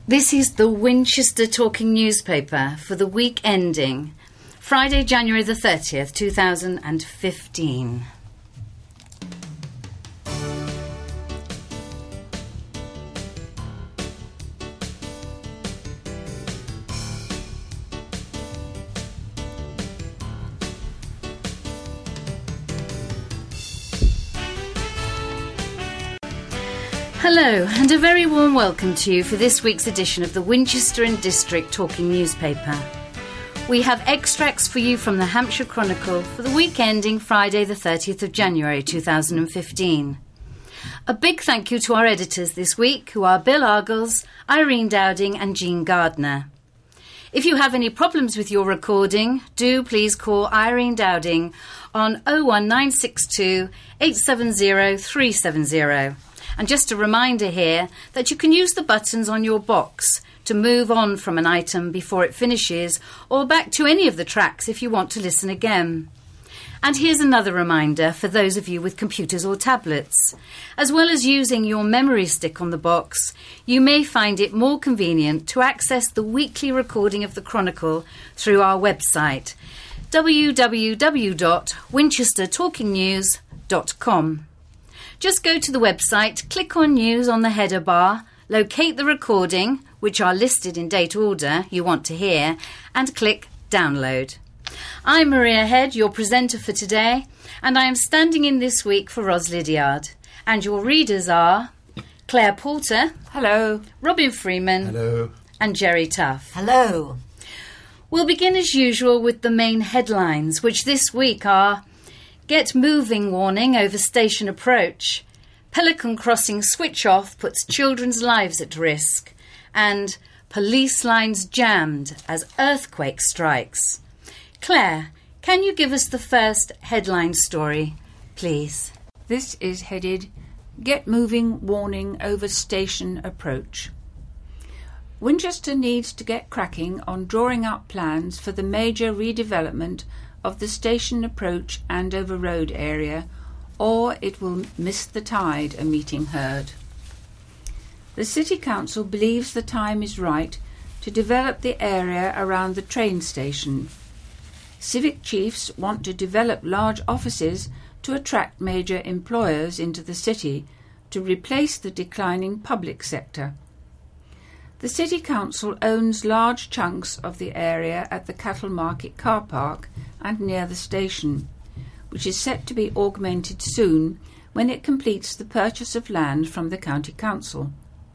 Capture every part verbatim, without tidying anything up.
This is the Winchester Talking Newspaper for the week ending Friday, January the thirtieth, two thousand fifteen. Hello, and a very warm welcome to you for this week's edition of the Winchester and District Talking Newspaper. We have extracts for you from the Hampshire Chronicle for the week ending Friday the thirtieth of January two thousand fifteen. A big thank you to our editors this week, who are Bill Argles, Irene Dowding and Jean Gardner. If you have any problems with your recording, do please call Irene Dowding on oh one nine six two, eight seven zero, three seven zero. And just a reminder here that you can use the buttons on your box to move on from an item before it finishes, or back to any of the tracks if you want to listen again. And here's another reminder for those of you with computers or tablets. As well as using your memory stick on the box, you may find it more convenient to access the weekly recording of the Chronicle through our website, w w w dot winchester talking news dot com. Just go to the website, click on News on the header bar, locate the recording, which are listed in date order you want to hear, and click Download. I'm Maria Head, your presenter for today, and I am standing in this week for Ros Lydiard. And your readers are Claire Porter. Hello. Robin Freeman. Hello. And Jerry Tuff. Hello. We'll begin as usual with the main headlines, which this week are: Get moving warning over station approach. Pelican Crossing switch off puts children's lives at risk. And police lines jammed as earthquake strikes. Claire, can you give us the first headline story, please? This is headed, Get moving warning over station approach. Winchester needs to get cracking on drawing up plans for the major redevelopment of the station approach Andover Road area, or it will miss the tide, a meeting heard. The City Council believes the time is right to develop the area around the train station. Civic chiefs want to develop large offices to attract major employers into the city to replace the declining public sector. The City Council owns large chunks of the area at the Cattle Market car park and near the station, which is set to be augmented soon when it completes the purchase of land from the County Council.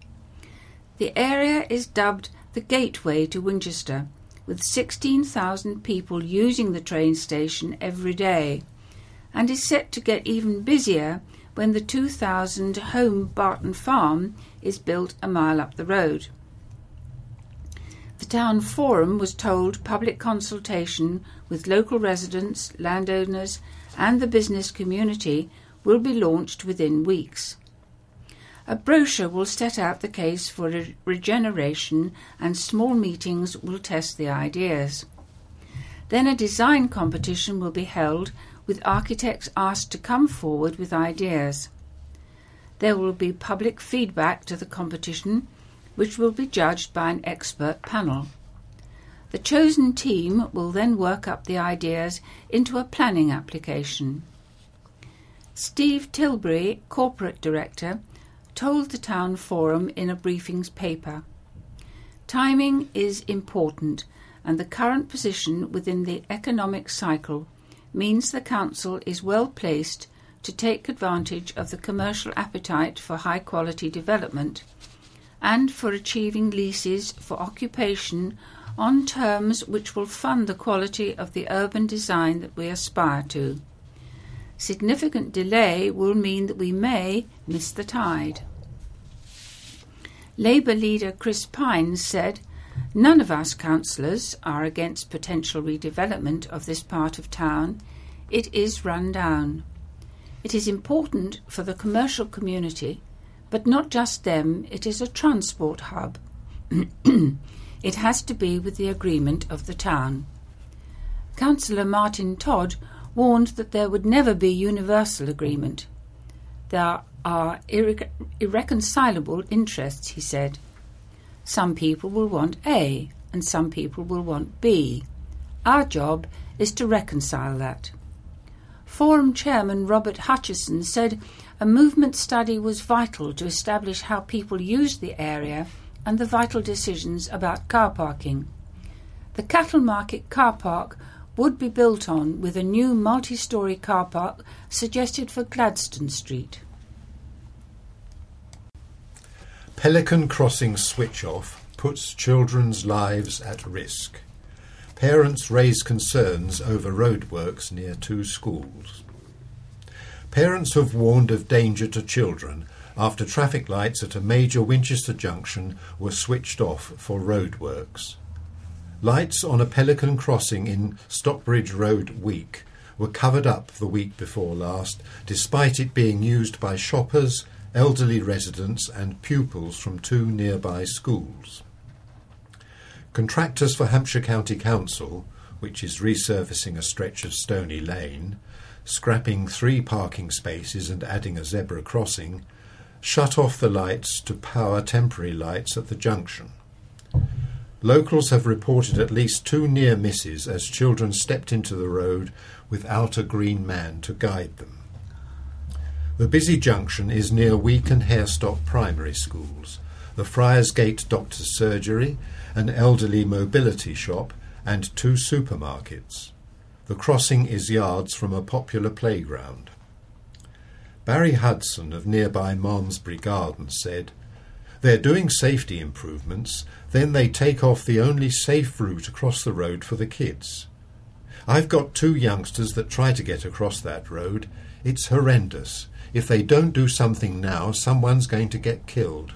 The area is dubbed the Gateway to Winchester, with sixteen thousand people using the train station every day, and is set to get even busier when the two thousand home Barton Farm is built a mile up the road. The town forum was told public consultation with local residents, landowners and the business community will be launched within weeks. A brochure will set out the case for re- regeneration, and small meetings will test the ideas. Then a design competition will be held with architects asked to come forward with ideas. There will be public feedback to the competition, which will be judged by an expert panel. The chosen team will then work up the ideas into a planning application. Steve Tilbury, Corporate Director, told the Town Forum in a briefings paper, "Timing is important, and the current position within the economic cycle means the Council is well placed to take advantage of the commercial appetite for high-quality development and for achieving leases for occupation on terms which will fund the quality of the urban design that we aspire to. Significant delay will mean that we may miss the tide." Labour leader Chris Pines said, "None of us councillors are against potential redevelopment of this part of town. It is run down. It is important for the commercial community, but not just them. It is a transport hub. It has to be with the agreement of the town." Councillor Martin Todd warned that there would never be universal agreement. There are irre- irreconcilable interests, he said. Some people will want A and some people will want B. Our job is to reconcile that. Forum Chairman Robert Hutchison said a movement study was vital to establish how people use the area and the vital decisions about car parking. The Cattle Market car park would be built on with a new multi-storey car park suggested for Gladstone Street. Pelican Crossing switch-off puts children's lives at risk. Parents raise concerns over roadworks near two schools. Parents have warned of danger to children after traffic lights at a major Winchester junction were switched off for roadworks. Lights on a Pelican Crossing in Stockbridge Road Week were covered up the week before last, despite it being used by shoppers, elderly residents and pupils from two nearby schools. Contractors for Hampshire County Council, which is resurfacing a stretch of Stony Lane, scrapping three parking spaces and adding a zebra crossing, shut off the lights to power temporary lights at the junction. Locals have reported at least two near misses as children stepped into the road without a green man to guide them. The busy junction is near Week and Harestock primary schools, the Friars Gate Doctor's Surgery, an elderly mobility shop and two supermarkets. The crossing is yards from a popular playground. Barry Hudson of nearby Malmesbury Gardens said, "They're doing safety improvements, then they take off the only safe route across the road for the kids. I've got two youngsters that try to get across that road. It's horrendous. If they don't do something now, someone's going to get killed."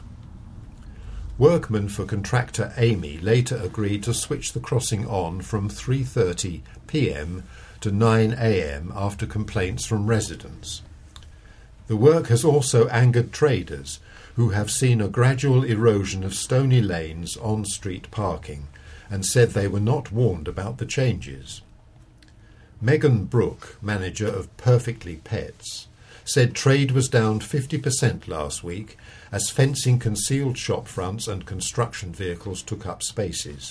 Workmen for contractor Amy later agreed to switch the crossing on from three thirty p m to nine a m after complaints from residents. The work has also angered traders, who have seen a gradual erosion of Stony Lane's on-street parking and said they were not warned about the changes. Megan Brooke, manager of Perfectly Pets, said trade was down fifty percent last week as fencing concealed shop fronts and construction vehicles took up spaces.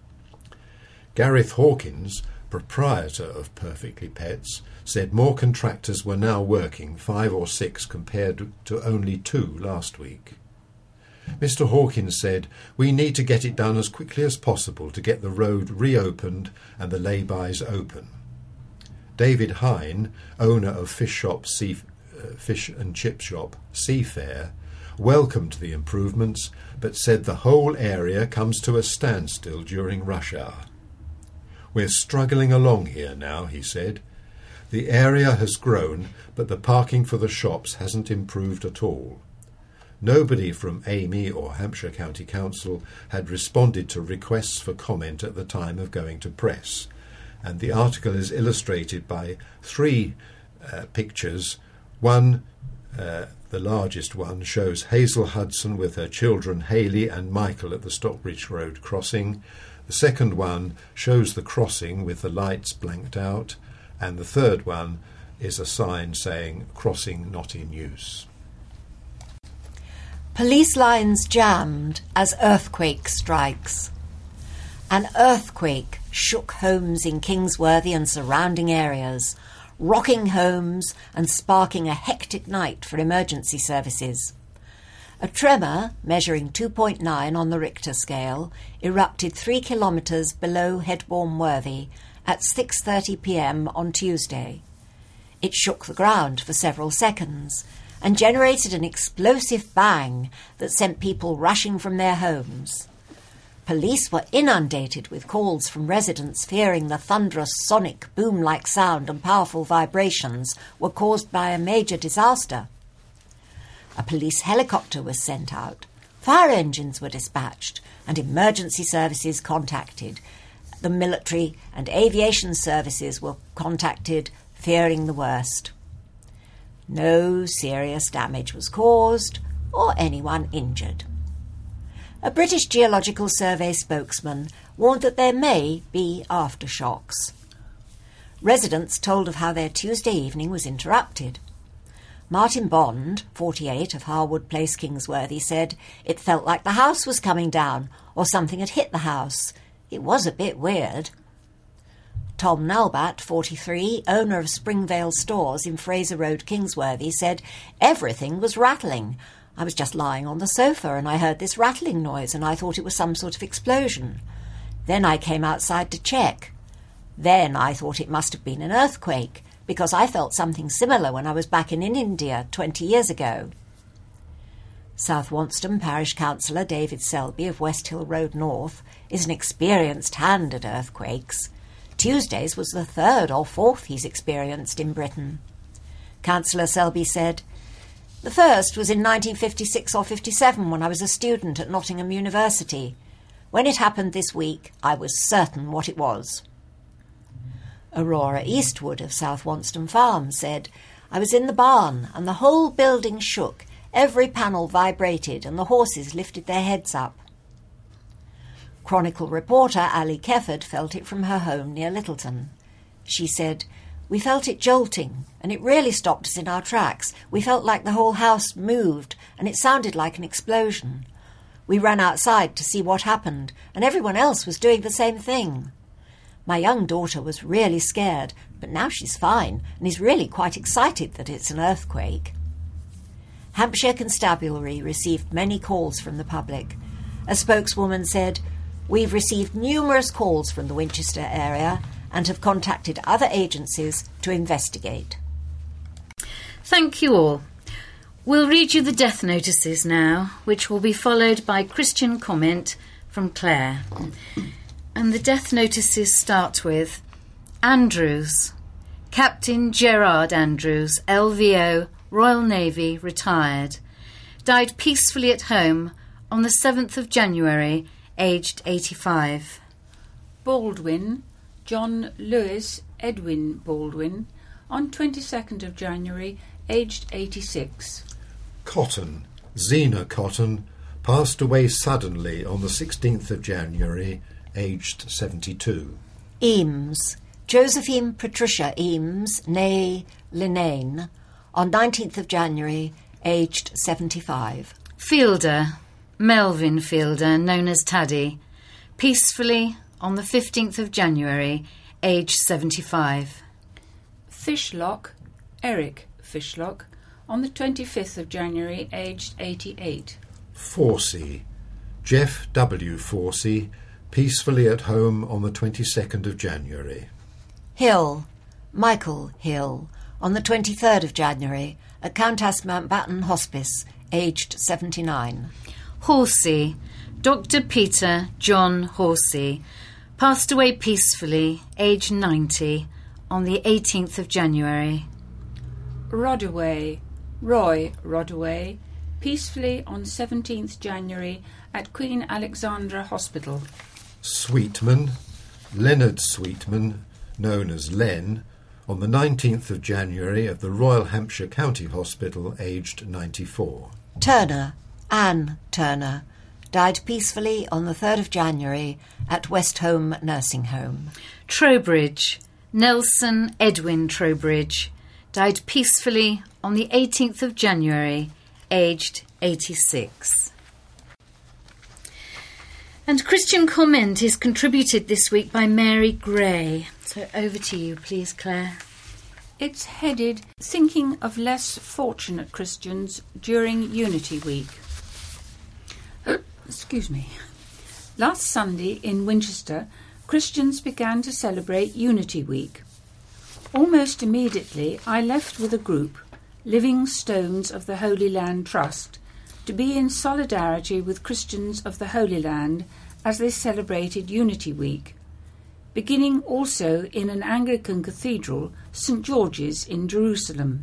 Gareth Hawkins, proprietor of Perfectly Pets, said more contractors were now working, five or six compared to only two last week. Mister Hawkins said, "We need to get it done as quickly as possible to get the road reopened and the lay-bys open." David Hine, owner of fish shop sea, uh, fish and chip shop Seafair, welcomed the improvements but said the whole area comes to a standstill during rush hour. "We're struggling along here now," he said. "The area has grown, but the parking for the shops hasn't improved at all." Nobody from Amy or Hampshire County Council had responded to requests for comment at the time of going to press, and the article is illustrated by three uh, pictures. One, uh, the largest one, shows Hazel Hudson with her children Hayley and Michael at the Stockbridge Road crossing. The second one shows the crossing with the lights blanked out, and the third one is a sign saying "crossing not in use." Police lines jammed as earthquake strikes. An earthquake shook homes in Kingsworthy and surrounding areas, rocking homes and sparking a hectic night for emergency services. A tremor, measuring two point nine on the Richter scale, erupted three kilometres below Headbourne Worthy at six thirty p m on Tuesday. It shook the ground for several seconds and generated an explosive bang that sent people rushing from their homes. Police were inundated with calls from residents fearing the thunderous sonic boom-like sound and powerful vibrations were caused by a major disaster. A police helicopter was sent out, fire engines were dispatched, and emergency services contacted. The military and aviation services were contacted, fearing the worst. No serious damage was caused or anyone injured. A British Geological Survey spokesman warned that there may be aftershocks. Residents told of how their Tuesday evening was interrupted. Martin Bond, forty-eight, of Harwood Place, Kingsworthy, said it felt like the house was coming down or something had hit the house. It was a bit weird. Tom Nalbat, forty-three, owner of Springvale Stores in Fraser Road, Kingsworthy, said everything was rattling. I was just lying on the sofa and I heard this rattling noise and I thought it was some sort of explosion. Then I came outside to check. Then I thought it must have been an earthquake, because I felt something similar when I was back in, in India twenty years ago. South Wonston Parish Councillor David Selby of West Hill Road North is an experienced hand at earthquakes. Tuesday's was the third or fourth he's experienced in Britain. Councillor Selby said, "The first was in nineteen fifty-six or fifty-seven when I was a student at Nottingham University. When it happened this week, I was certain what it was." Aurora Eastwood of South Wonston Farm said, "I was in the barn and the whole building shook, every panel vibrated and the horses lifted their heads up." Chronicle reporter Ali Kefford felt it from her home near Littleton. She said, "We felt it jolting and it really stopped us in our tracks. We felt like the whole house moved and it sounded like an explosion. We ran outside to see what happened and everyone else was doing the same thing. My young daughter was really scared, but now she's fine and is really quite excited that it's an earthquake." Hampshire Constabulary received many calls from the public. A spokeswoman said, "We've received numerous calls from the Winchester area and have contacted other agencies to investigate." Thank you all. We'll read you the death notices now, which will be followed by Christian comment from Claire. And the death notices start with Andrews, Captain Gerard Andrews, L V O, Royal Navy, retired. Died peacefully at home on the seventh of January, aged eighty-five. Baldwin, John Lewis Edwin Baldwin, on twenty-second of January, aged eighty-six. Cotton, Zena Cotton, passed away suddenly on the sixteenth of January, aged seventy-two. Eames, Josephine Patricia Eames, née Linnane, on nineteenth of January, aged seventy-five. Fielder, Melvin Fielder, known as Taddy, peacefully on the fifteenth of January, aged seventy-five. Fishlock, Eric Fishlock, on the twenty-fifth of January, aged eighty-eight. Forsey, Jeff W. Forsey, peacefully at home on the twenty-second of January. Hill, Michael Hill, on the twenty-third of January, at Countess Mountbatten Hospice, aged seventy-nine. Horsey, Doctor Peter John Horsey, passed away peacefully, aged ninety, on the eighteenth of January. Rodaway, Roy Rodaway, peacefully on seventeenth January at Queen Alexandra Hospital. Sweetman, Leonard Sweetman, known as Len, on the nineteenth of January at the Royal Hampshire County Hospital, aged ninety-four. Turner, Anne Turner, died peacefully on the third of January at West Home Nursing Home. Trowbridge, Nelson Edwin Trowbridge, died peacefully on the eighteenth of January, aged eighty-six. And Christian comment is contributed this week by Mary Gray. So over to you, please, Claire. It's headed Thinking of Less Fortunate Christians During Unity Week. Excuse me. Last Sunday in Winchester, Christians began to celebrate Unity Week. Almost immediately, I left with a group, Living Stones of the Holy Land Trust, to be in solidarity with Christians of the Holy Land as they celebrated Unity Week, beginning also in an Anglican cathedral, Saint George's in Jerusalem.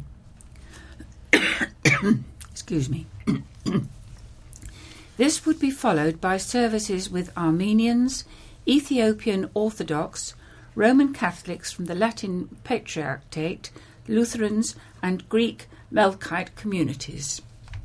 Excuse me. This would be followed by services with Armenians, Ethiopian Orthodox, Roman Catholics from the Latin Patriarchate, Lutherans and Greek Melkite communities.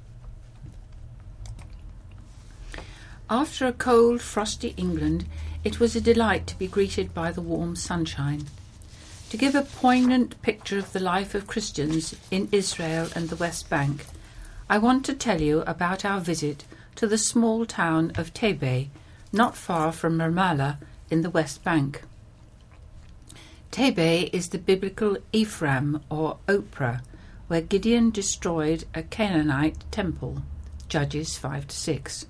After a cold, frosty England, it was a delight to be greeted by the warm sunshine. To give a poignant picture of the life of Christians in Israel and the West Bank, I want to tell you about our visit to the small town of Tebeh, not far from Ramallah in the West Bank. Tebeh is the biblical Ephraim or Oprah, where Gideon destroyed a Canaanite temple, Judges five to six.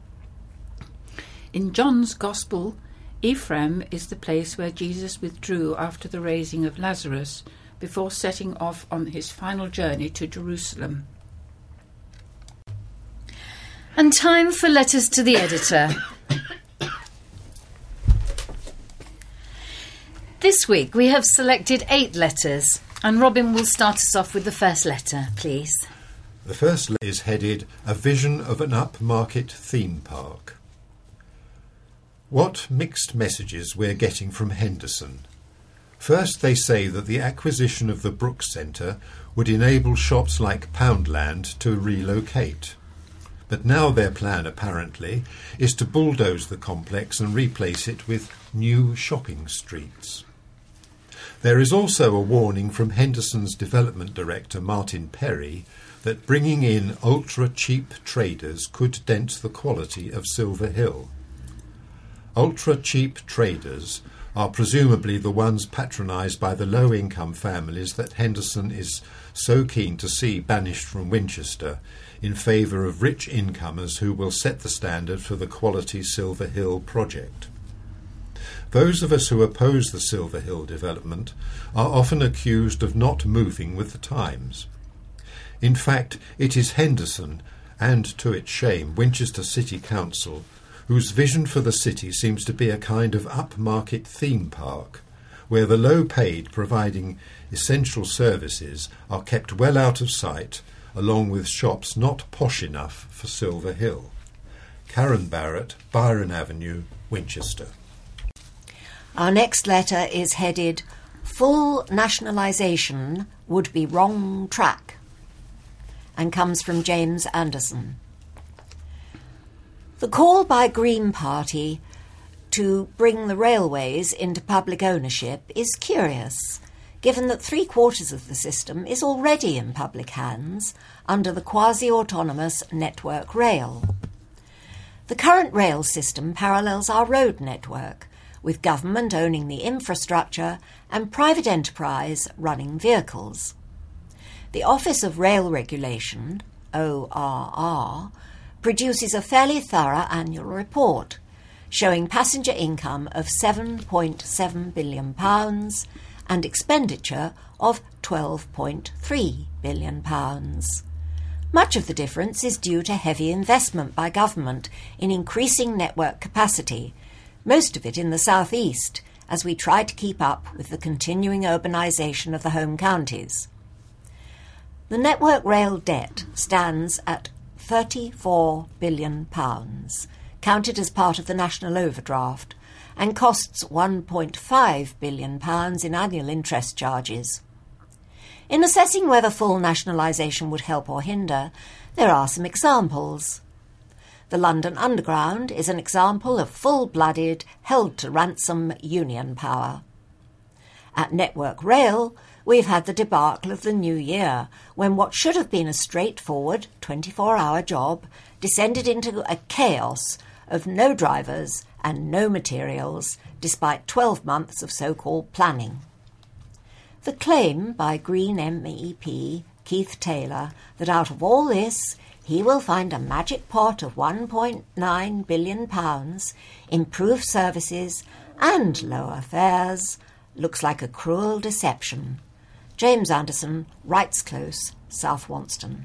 In John's Gospel, Ephraim is the place where Jesus withdrew after the raising of Lazarus, before setting off on his final journey to Jerusalem. And time for letters to the editor. This week we have selected eight letters, and Robin will start us off with the first letter, please. The first letter is headed A Vision of an Upmarket Theme Park. What mixed messages we're getting from Henderson. First, they say that the acquisition of the Brooks Centre would enable shops like Poundland to relocate. But now their plan, apparently, is to bulldoze the complex and replace it with new shopping streets. There is also a warning from Henderson's development director, Martin Perry, that bringing in ultra-cheap traders could dent the quality of Silver Hill. Ultra-cheap traders are presumably the ones patronised by the low-income families that Henderson is so keen to see banished from Winchester in favour of rich incomers who will set the standard for the quality Silver Hill project. Those of us who oppose the Silver Hill development are often accused of not moving with the times. In fact, it is Henderson, and to its shame, Winchester City Council, whose vision for the city seems to be a kind of upmarket theme park, where the low-paid providing essential services are kept well out of sight, along with shops not posh enough for Silver Hill. Karen Barrett, Byron Avenue, Winchester. Our next letter is headed Full Nationalisation Would Be Wrong Track, and comes from James Anderson. The call by Green Party to bring the railways into public ownership is curious, given that three-quarters of the system is already in public hands under the quasi-autonomous Network Rail. The current rail system parallels our road network, with government owning the infrastructure and private enterprise running vehicles. The Office of Rail Regulation, O R R, produces a fairly thorough annual report showing passenger income of seven point seven billion pounds and expenditure of twelve point three billion pounds. Much of the difference is due to heavy investment by government in increasing network capacity, most of it in the South East, as we try to keep up with the continuing urbanisation of the home counties. The Network Rail debt stands at thirty-four billion pounds, counted as part of the national overdraft, and costs one point five billion pounds in annual interest charges. In assessing whether full nationalisation would help or hinder, there are some examples. The London Underground is an example of full-blooded, held-to-ransom union power. At Network Rail, we've had the debacle of the new year, when what should have been a straightforward twenty-four hour job descended into a chaos of no drivers and no materials, despite twelve months of so-called planning. The claim by Green M E P Keith Taylor that out of all this he will find a magic pot of one point nine billion pounds, improved services and lower fares looks like a cruel deception. James Anderson, Wrights Close, South Wonston.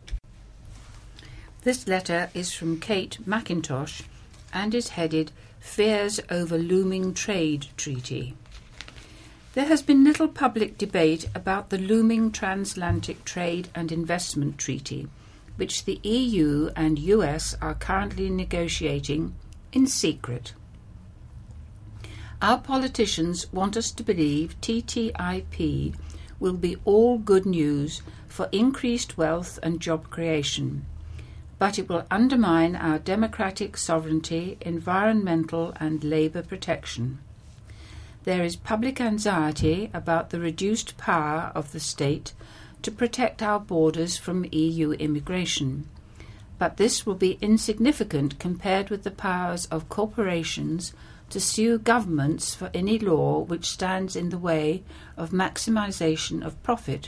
This letter is from Kate McIntosh and is headed Fears over Looming Trade Treaty. There has been little public debate about the looming Transatlantic Trade and Investment Treaty, which the E U and U S are currently negotiating in secret. Our politicians want us to believe T T I P will be all good news for increased wealth and job creation, but it will undermine our democratic sovereignty, environmental and labour protection. there is public anxiety about the reduced power of the state to protect our borders from E U immigration, but this will be insignificant compared with the powers of corporations to sue governments for any law which stands in the way of maximisation of profit.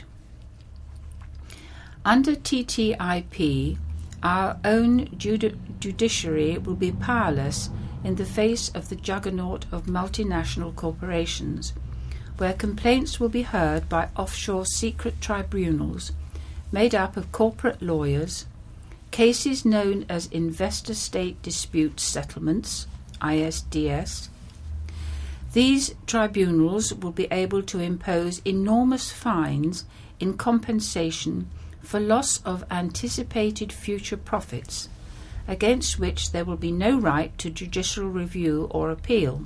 Under T T I P, our own judi- judiciary will be powerless in the face of the juggernaut of multinational corporations, where complaints will be heard by offshore secret tribunals made up of corporate lawyers, cases known as investor-state dispute settlements, I S D S. These tribunals will be able to impose enormous fines in compensation for loss of anticipated future profits, against which there will be no right to judicial review or appeal.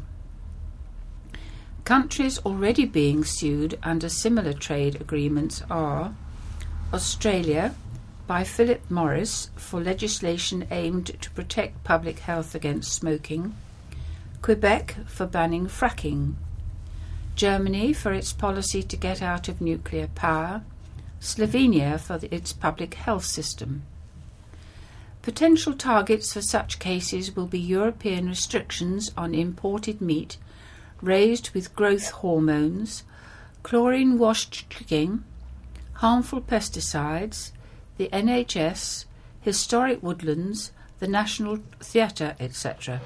Countries already being sued under similar trade agreements are Australia by Philip Morris for legislation aimed to protect public health against smoking, Quebec for banning fracking, Germany for its policy to get out of nuclear power, Slovenia for the, its public health system. Potential targets for such cases will be European restrictions on imported meat raised with growth hormones, chlorine-washed chicken, harmful pesticides, the N H S, historic woodlands, the National Theatre, et cetera.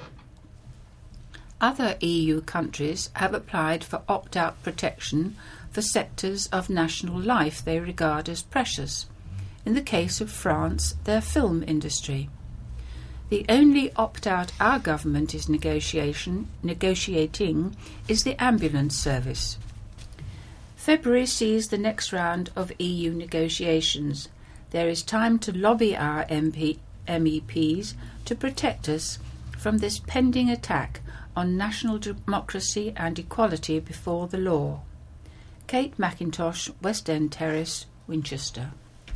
Other E U countries have applied for opt-out protection for sectors of national life they regard as precious. In the case of France, their film industry. The only opt-out our government is negotiation, negotiating is the ambulance service. February sees the next round of E U negotiations. There is time to lobby our M P, M E Ps to protect us from this pending attack on national democracy and equality before the law. Kate McIntosh, West End Terrace, Winchester.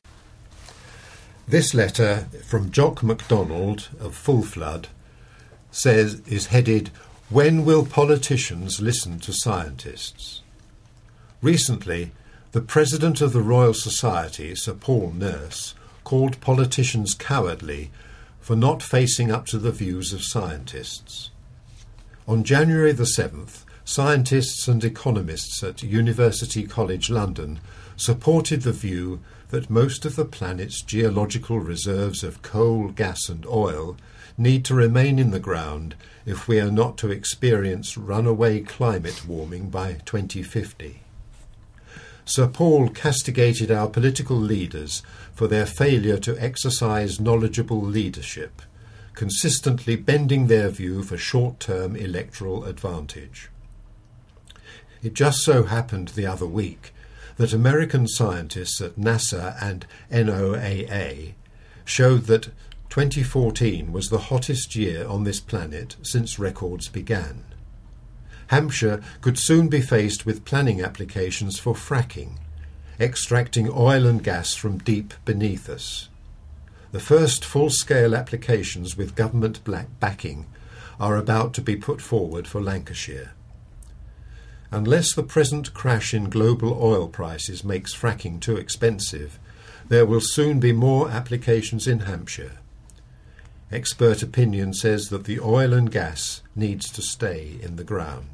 This letter from Jock MacDonald of Full Flood says is headed, "When will politicians listen to scientists?" Recently, the president of the Royal Society, Sir Paul Nurse, called politicians cowardly for not facing up to the views of scientists. On January the seventh, scientists and economists at University College London supported the view that most of the planet's geological reserves of coal, gas and oil need to remain in the ground if we are not to experience runaway climate warming by twenty fifty. Sir Paul castigated our political leaders for their failure to exercise knowledgeable leadership, consistently bending their view for short-term electoral advantage. It just so happened the other week that American scientists at NASA and N O A A showed that twenty fourteen was the hottest year on this planet since records began. Hampshire could soon be faced with planning applications for fracking, extracting oil and gas from deep beneath us. The first full-scale applications with government backing are about to be put forward for Lancashire. Unless the present crash in global oil prices makes fracking too expensive, there will soon be more applications in Hampshire. Expert opinion says that the oil and gas needs to stay in the ground.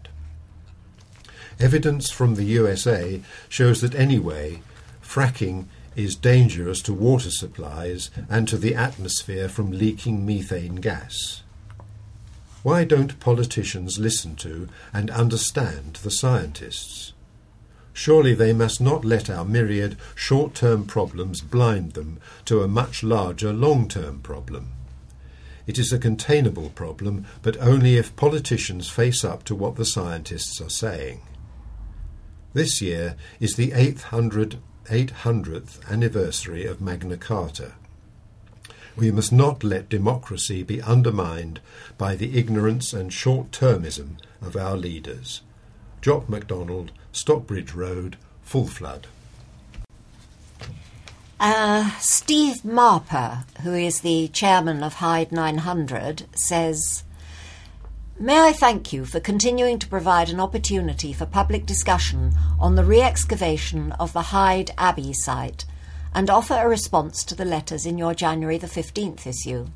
Evidence from the U S A shows that anyway, fracking is dangerous to water supplies and to the atmosphere from leaking methane gas. Why don't politicians listen to and understand the scientists? Surely they must not let our myriad short-term problems blind them to a much larger long-term problem. It is a containable problem, but only if politicians face up to what the scientists are saying. This year is the eight hundredth anniversary of Magna Carta. We must not let democracy be undermined by the ignorance and short-termism of our leaders. Jock MacDonald, Stockbridge Road, Full Flood. Uh, Steve Marper, who is the chairman of Hyde nine hundred, says, May I thank you for continuing to provide an opportunity for public discussion on the re-excavation of the Hyde Abbey site and offer a response to the letters in your January the fifteenth issue.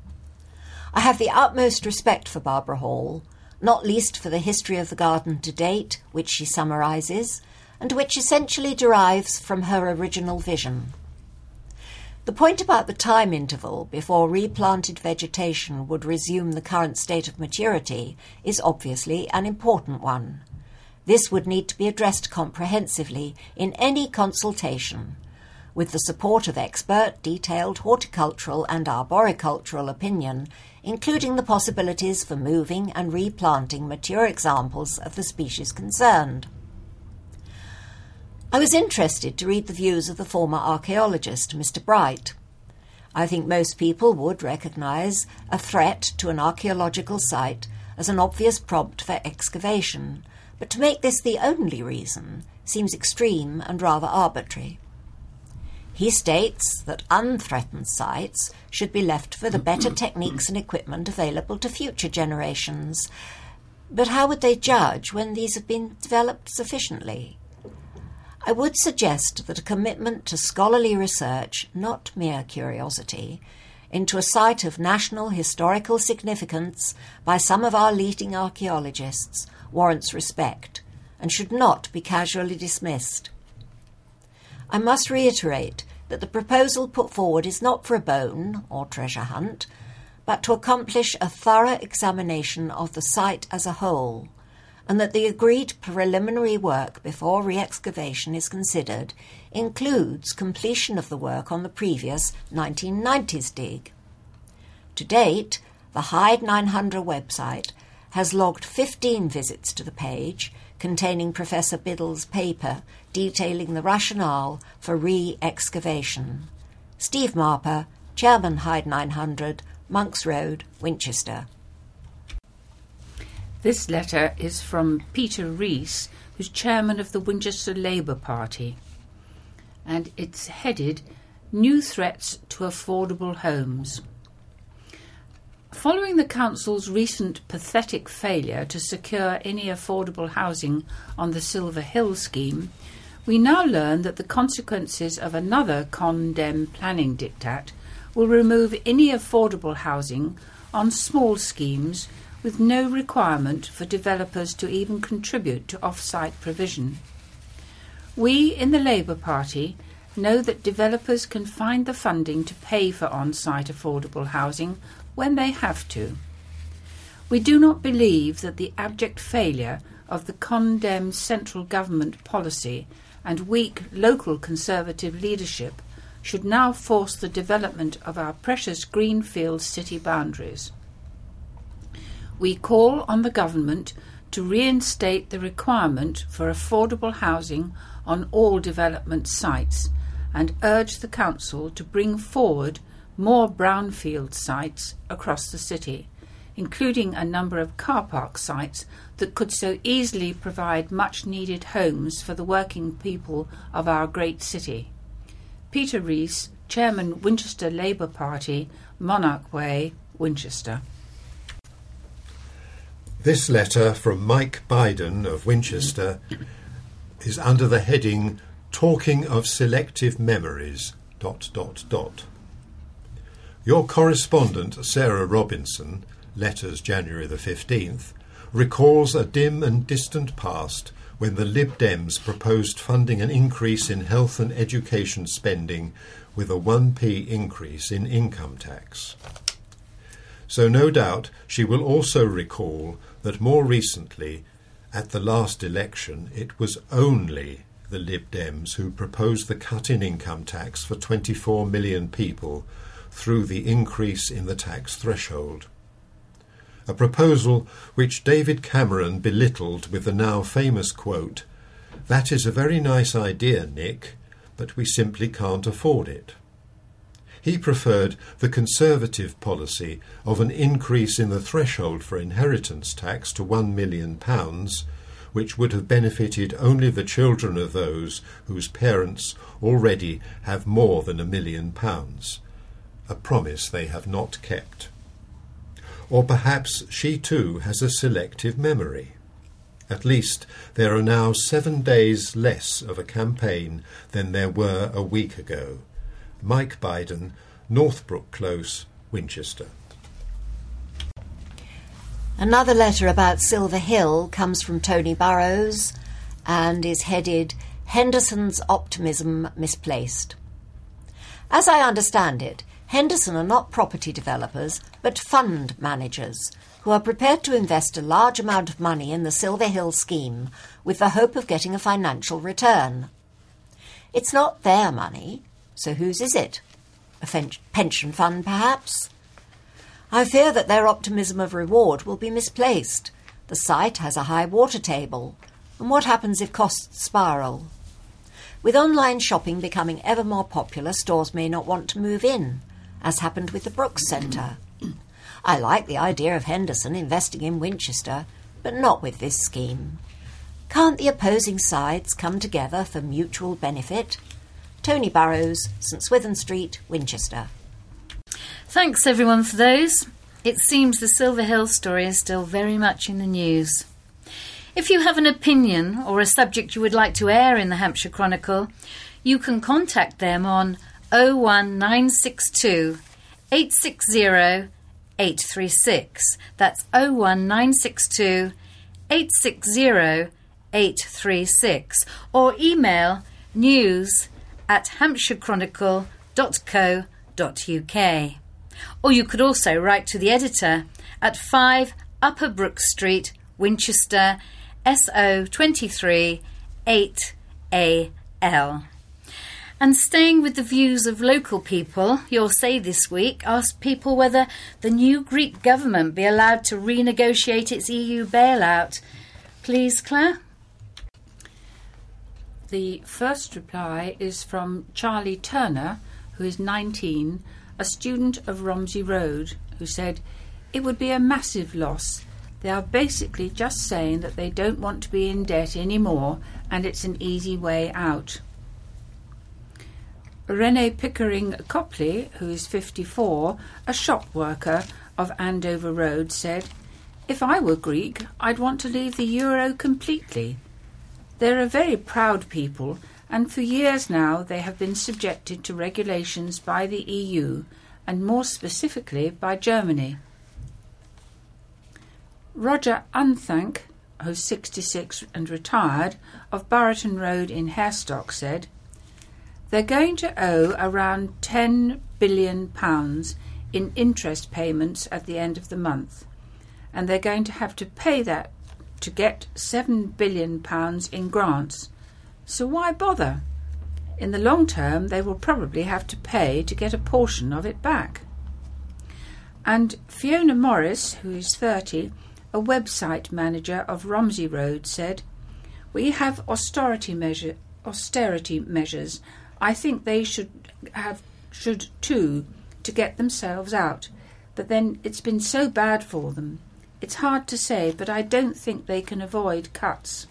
I have the utmost respect for Barbara Hall, not least for the history of the garden to date, which she summarises, and which essentially derives from her original vision. The point about the time interval before replanted vegetation would resume the current state of maturity is obviously an important one. This would need to be addressed comprehensively in any consultation, with the support of expert, detailed horticultural and arboricultural opinion, including the possibilities for moving and replanting mature examples of the species concerned. I was interested to read the views of the former archaeologist, Mister Bright. I think most people would recognise a threat to an archaeological site as an obvious prompt for excavation, but to make this the only reason seems extreme and rather arbitrary. He states that unthreatened sites should be left for the better techniques and equipment available to future generations. But how would they judge when these have been developed sufficiently? I would suggest that a commitment to scholarly research, not mere curiosity, into a site of national historical significance by some of our leading archaeologists warrants respect and should not be casually dismissed. I must reiterate that the proposal put forward is not for a bone or treasure hunt, but to accomplish a thorough examination of the site as a whole, and that the agreed preliminary work before re-excavation is considered includes completion of the work on the previous nineteen nineties dig. To date, the Hyde nine hundred website has logged fifteen visits to the page containing Professor Biddle's paper detailing the rationale for re-excavation. Steve Marper, Chairman Hyde nine hundred, Monks Road, Winchester. This letter is from Peter Rees, who's chairman of the Winchester Labour Party, and it's headed New Threats to Affordable Homes. Following the Council's recent pathetic failure to secure any affordable housing on the Silver Hill scheme, we now learn that the consequences of another Condem planning diktat will remove any affordable housing on small schemes with no requirement for developers to even contribute to off-site provision. We in the Labour Party know that developers can find the funding to pay for on-site affordable housing when they have to. We do not believe that the abject failure of the Condem central government policy and weak local Conservative leadership should now force the development of our precious greenfield city boundaries. We call on the government to reinstate the requirement for affordable housing on all development sites and urge the Council to bring forward more brownfield sites across the city, including a number of car park sites that could so easily provide much-needed homes for the working people of our great city. Peter Rees, Chairman, Winchester Labour Party, Monarch Way, Winchester. This letter from Mike Biden of Winchester is under the heading Talking of Selective Memories, dot, dot, dot. Your correspondent, Sarah Robinson, letters January the fifteenth, recalls a dim and distant past when the Lib Dems proposed funding an increase in health and education spending with a one p increase in income tax. So no doubt she will also recall that more recently, at the last election, it was only the Lib Dems who proposed the cut in income tax for twenty-four million people through the increase in the tax threshold. A proposal which David Cameron belittled with the now famous quote, "That is a very nice idea, Nick, but we simply can't afford it." He preferred the Conservative policy of an increase in the threshold for inheritance tax to one million pounds, which would have benefited only the children of those whose parents already have more than a million pounds, a promise they have not kept. Or perhaps she too has a selective memory. At least there are now seven days less of a campaign than there were a week ago. Mike Biden, Northbrook Close, Winchester. Another letter about Silver Hill comes from Tony Burrows and is headed Henderson's Optimism Misplaced. As I understand it, Henderson are not property developers but fund managers who are prepared to invest a large amount of money in the Silver Hill scheme with the hope of getting a financial return. It's not their money, so whose is it? A fen- pension fund, perhaps? I fear that their optimism of reward will be misplaced. The site has a high water table, and what happens if costs spiral? With online shopping becoming ever more popular, stores may not want to move in, as happened with the Brooks Centre. I like the idea of Henderson investing in Winchester, but not with this scheme. Can't the opposing sides come together for mutual benefit? Tony Burrows, St Swithin Street, Winchester. Thanks everyone for those. It seems the Silver Hill story is still very much in the news. If you have an opinion or a subject you would like to air in the Hampshire Chronicle, you can contact them on oh one nine six two, eight six zero, eight three six. That's oh one nine six two, eight six zero, eight three six. Or email news at hampshire chronicle dot co dot uk. Or you could also write to the editor at five Upper Brook Street, Winchester, S O twenty-three eight A L. And staying with the views of local people, Your Say this week asked people whether the new Greek government be allowed to renegotiate its E U bailout. Please, Claire? The first reply is from Charlie Turner, who is nineteen, a student of Romsey Road, who said, "It would be a massive loss. They are basically just saying that they don't want to be in debt anymore and it's an easy way out." Renee Pickering Copley, who is fifty-four, a shop worker of Andover Road, said, "If I were Greek, I'd want to leave the euro completely. They're a very proud people, and for years now they have been subjected to regulations by the E U, and more specifically by Germany." Roger Unthank, who's sixty-six and retired, of Burraton Road in Harestock, said, "They're going to owe around ten billion pounds in interest payments at the end of the month, and they're going to have to pay that to get seven billion pounds in grants. So why bother? In the long term, they will probably have to pay to get a portion of it back." And Fiona Morris, who is thirty, a website manager of Romsey Road, said, "We have austerity measure, austerity measures. I think they should have should too to get themselves out. But then it's been so bad for them. It's hard to say, but I don't think they can avoid cuts."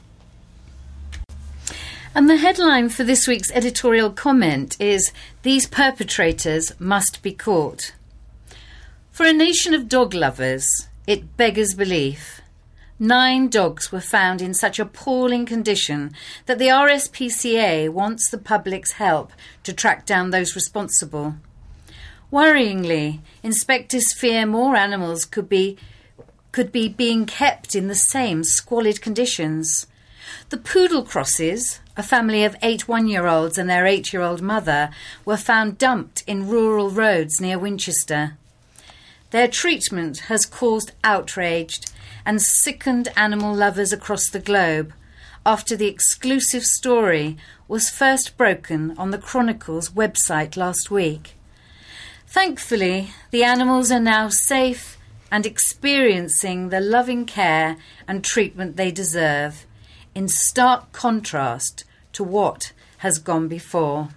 And the headline for this week's editorial comment is, "These perpetrators must be caught." For a nation of dog lovers, it beggars belief. Nine dogs were found in such appalling condition that the R S P C A wants the public's help to track down those responsible. Worryingly, inspectors fear more animals could be could be being kept in the same squalid conditions. The poodle crosses, a family of eight one-year-olds and their eight-year-old mother, were found dumped in rural roads near Winchester. Their treatment has caused outrage and sickened animal lovers across the globe after the exclusive story was first broken on the Chronicle's website last week. Thankfully, the animals are now safe and experiencing the loving care and treatment they deserve, in stark contrast to what has gone before.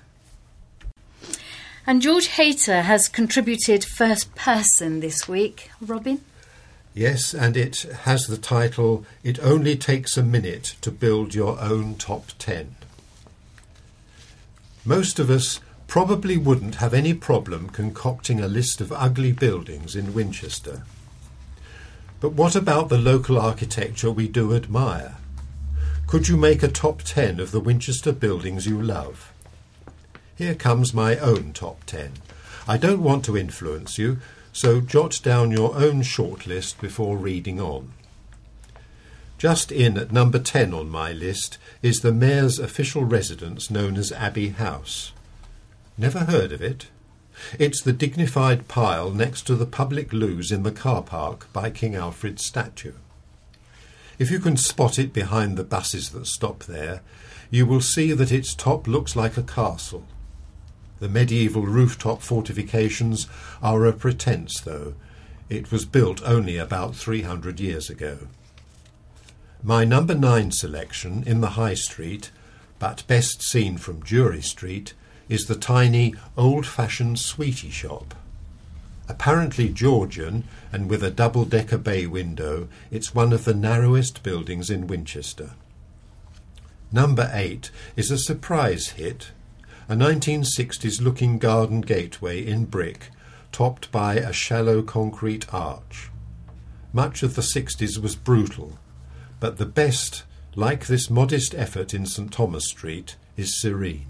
And George Hayter has contributed first person this week. Robin? Yes, and it has the title, "It Only Takes a Minute to Build Your Own Top ten." Most of us probably wouldn't have any problem concocting a list of ugly buildings in Winchester. But what about the local architecture we do admire? Could you make a top ten of the Winchester buildings you love? Here comes my own top ten. I don't want to influence you, so jot down your own shortlist before reading on. Just in at number ten on my list is the Mayor's official residence known as Abbey House. Never heard of it? It's the dignified pile next to the public loos in the car park by King Alfred's statue. If you can spot it behind the buses that stop there, you will see that its top looks like a castle. The medieval rooftop fortifications are a pretence, though. It was built only about three hundred years ago. My number nine selection in the High Street, but best seen from Jury Street, is the tiny, old-fashioned sweetie shop. Apparently Georgian, and with a double-decker bay window, it's one of the narrowest buildings in Winchester. Number eight is a surprise hit, a nineteen sixties-looking garden gateway in brick, topped by a shallow concrete arch. Much of the sixties was brutal, but the best, like this modest effort in St Thomas Street, is serene.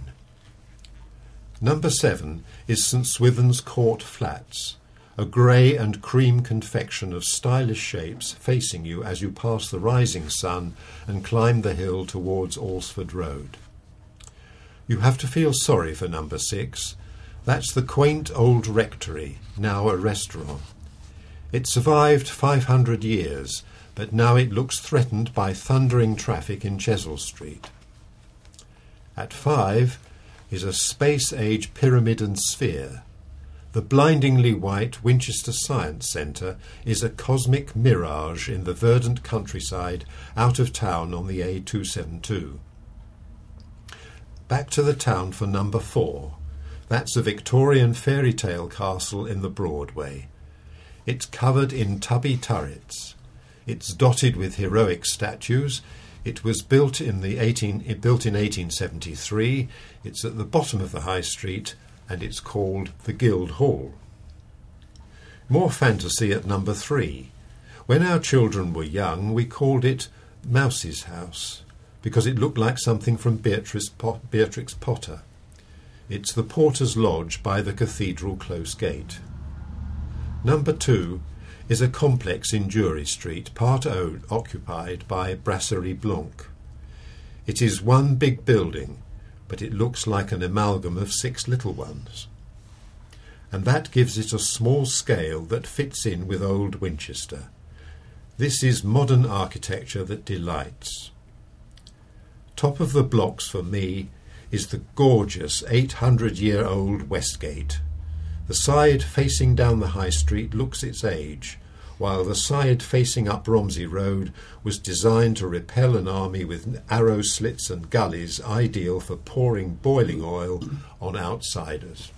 Number seven is St Swithin's Court Flats, a grey and cream confection of stylish shapes facing you as you pass the rising sun and climb the hill towards Alresford Road. You have to feel sorry for number six. That's the quaint old rectory, now a restaurant. It survived five hundred years, but now it looks threatened by thundering traffic in Chesil Street. At five is a space-age pyramid and sphere. The blindingly white Winchester Science Centre is a cosmic mirage in the verdant countryside out of town on the A two seventy-two. Back to the town for number four. That's a Victorian fairy tale castle in the Broadway. It's covered in tubby turrets. It's dotted with heroic statues. It was built in the eighteen built in eighteen seventy-three. It's at the bottom of the High Street, and it's called the Guildhall. More fantasy at number three. When our children were young, we called it Mouse's House, because it looked like something from Beatrice, Pot- Beatrix Potter. It's the Porter's Lodge by the Cathedral Close Gate. Number two is a complex in Jury Street, part owned, occupied by Brasserie Blanc. It is one big building, but it looks like an amalgam of six little ones. And that gives it a small scale that fits in with old Winchester. This is modern architecture that delights. Top of the blocks for me is the gorgeous eight hundred year old Westgate. The side facing down the High Street looks its age, while the side facing up Romsey Road was designed to repel an army with arrow slits and gullies ideal for pouring boiling oil on outsiders.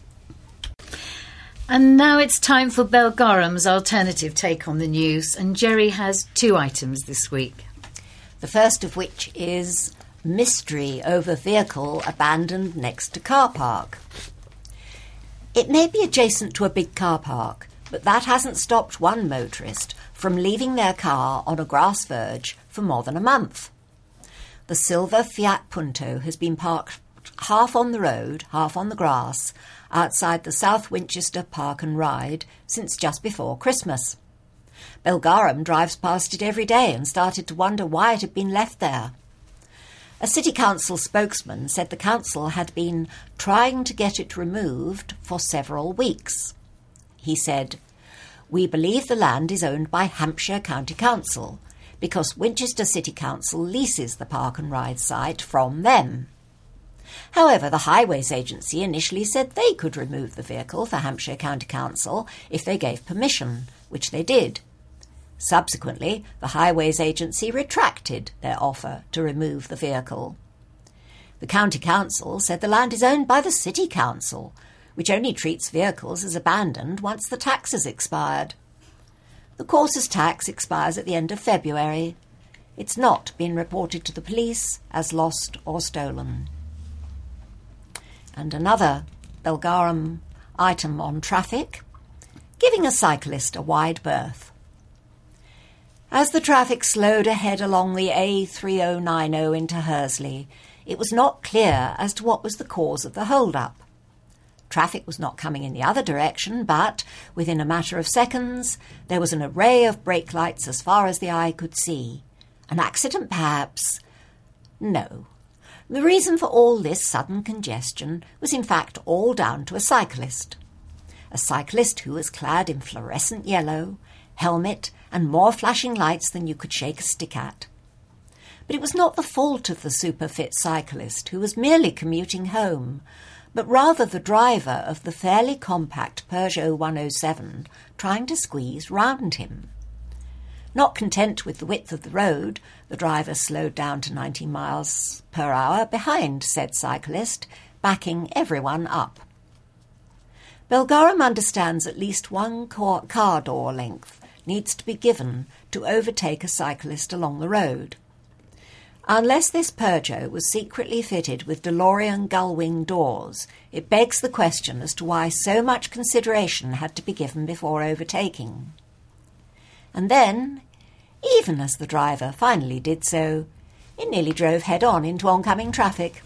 And now it's time for Belgaram's alternative take on the news, and Jerry has two items this week. The first of which is mystery over vehicle abandoned next to car park. It may be adjacent to a big car park, but that hasn't stopped one motorist from leaving their car on a grass verge for more than a month. The silver Fiat Punto has been parked half on the road, half on the grass, outside the South Winchester Park and Ride since just before Christmas. Belgaram drives past it every day and started to wonder why it had been left there. A City Council spokesman said the council had been trying to get it removed for several weeks. He said, "We believe the land is owned by Hampshire County Council because Winchester City Council leases the Park and Ride site from them." However, the Highways Agency initially said they could remove the vehicle for Hampshire County Council if they gave permission, which they did. Subsequently, the Highways Agency retracted their offer to remove the vehicle. The County Council said the land is owned by the City Council, which only treats vehicles as abandoned once the tax has expired. The course's tax expires at the end of February. It's not been reported to the police as lost or stolen. And another Belgaram item on traffic, giving a cyclist a wide berth. As the traffic slowed ahead along the A three oh nine oh into Hursley, it was not clear as to what was the cause of the hold-up. Traffic was not coming in the other direction, but within a matter of seconds there was an array of brake lights as far as the eye could see. An accident, perhaps? No. The reason for all this sudden congestion was in fact all down to a cyclist. A cyclist who was clad in fluorescent yellow, helmet and more flashing lights than you could shake a stick at. But it was not the fault of the super-fit cyclist who was merely commuting home, but rather the driver of the fairly compact Peugeot one oh seven trying to squeeze round him. Not content with the width of the road, the driver slowed down to ninety miles per hour behind said cyclist, backing everyone up. Belgarum understands at least one car door length needs to be given to overtake a cyclist along the road. Unless this Peugeot was secretly fitted with DeLorean gull-wing doors, it begs the question as to why so much consideration had to be given before overtaking. And then, even as the driver finally did so, it nearly drove head-on into oncoming traffic.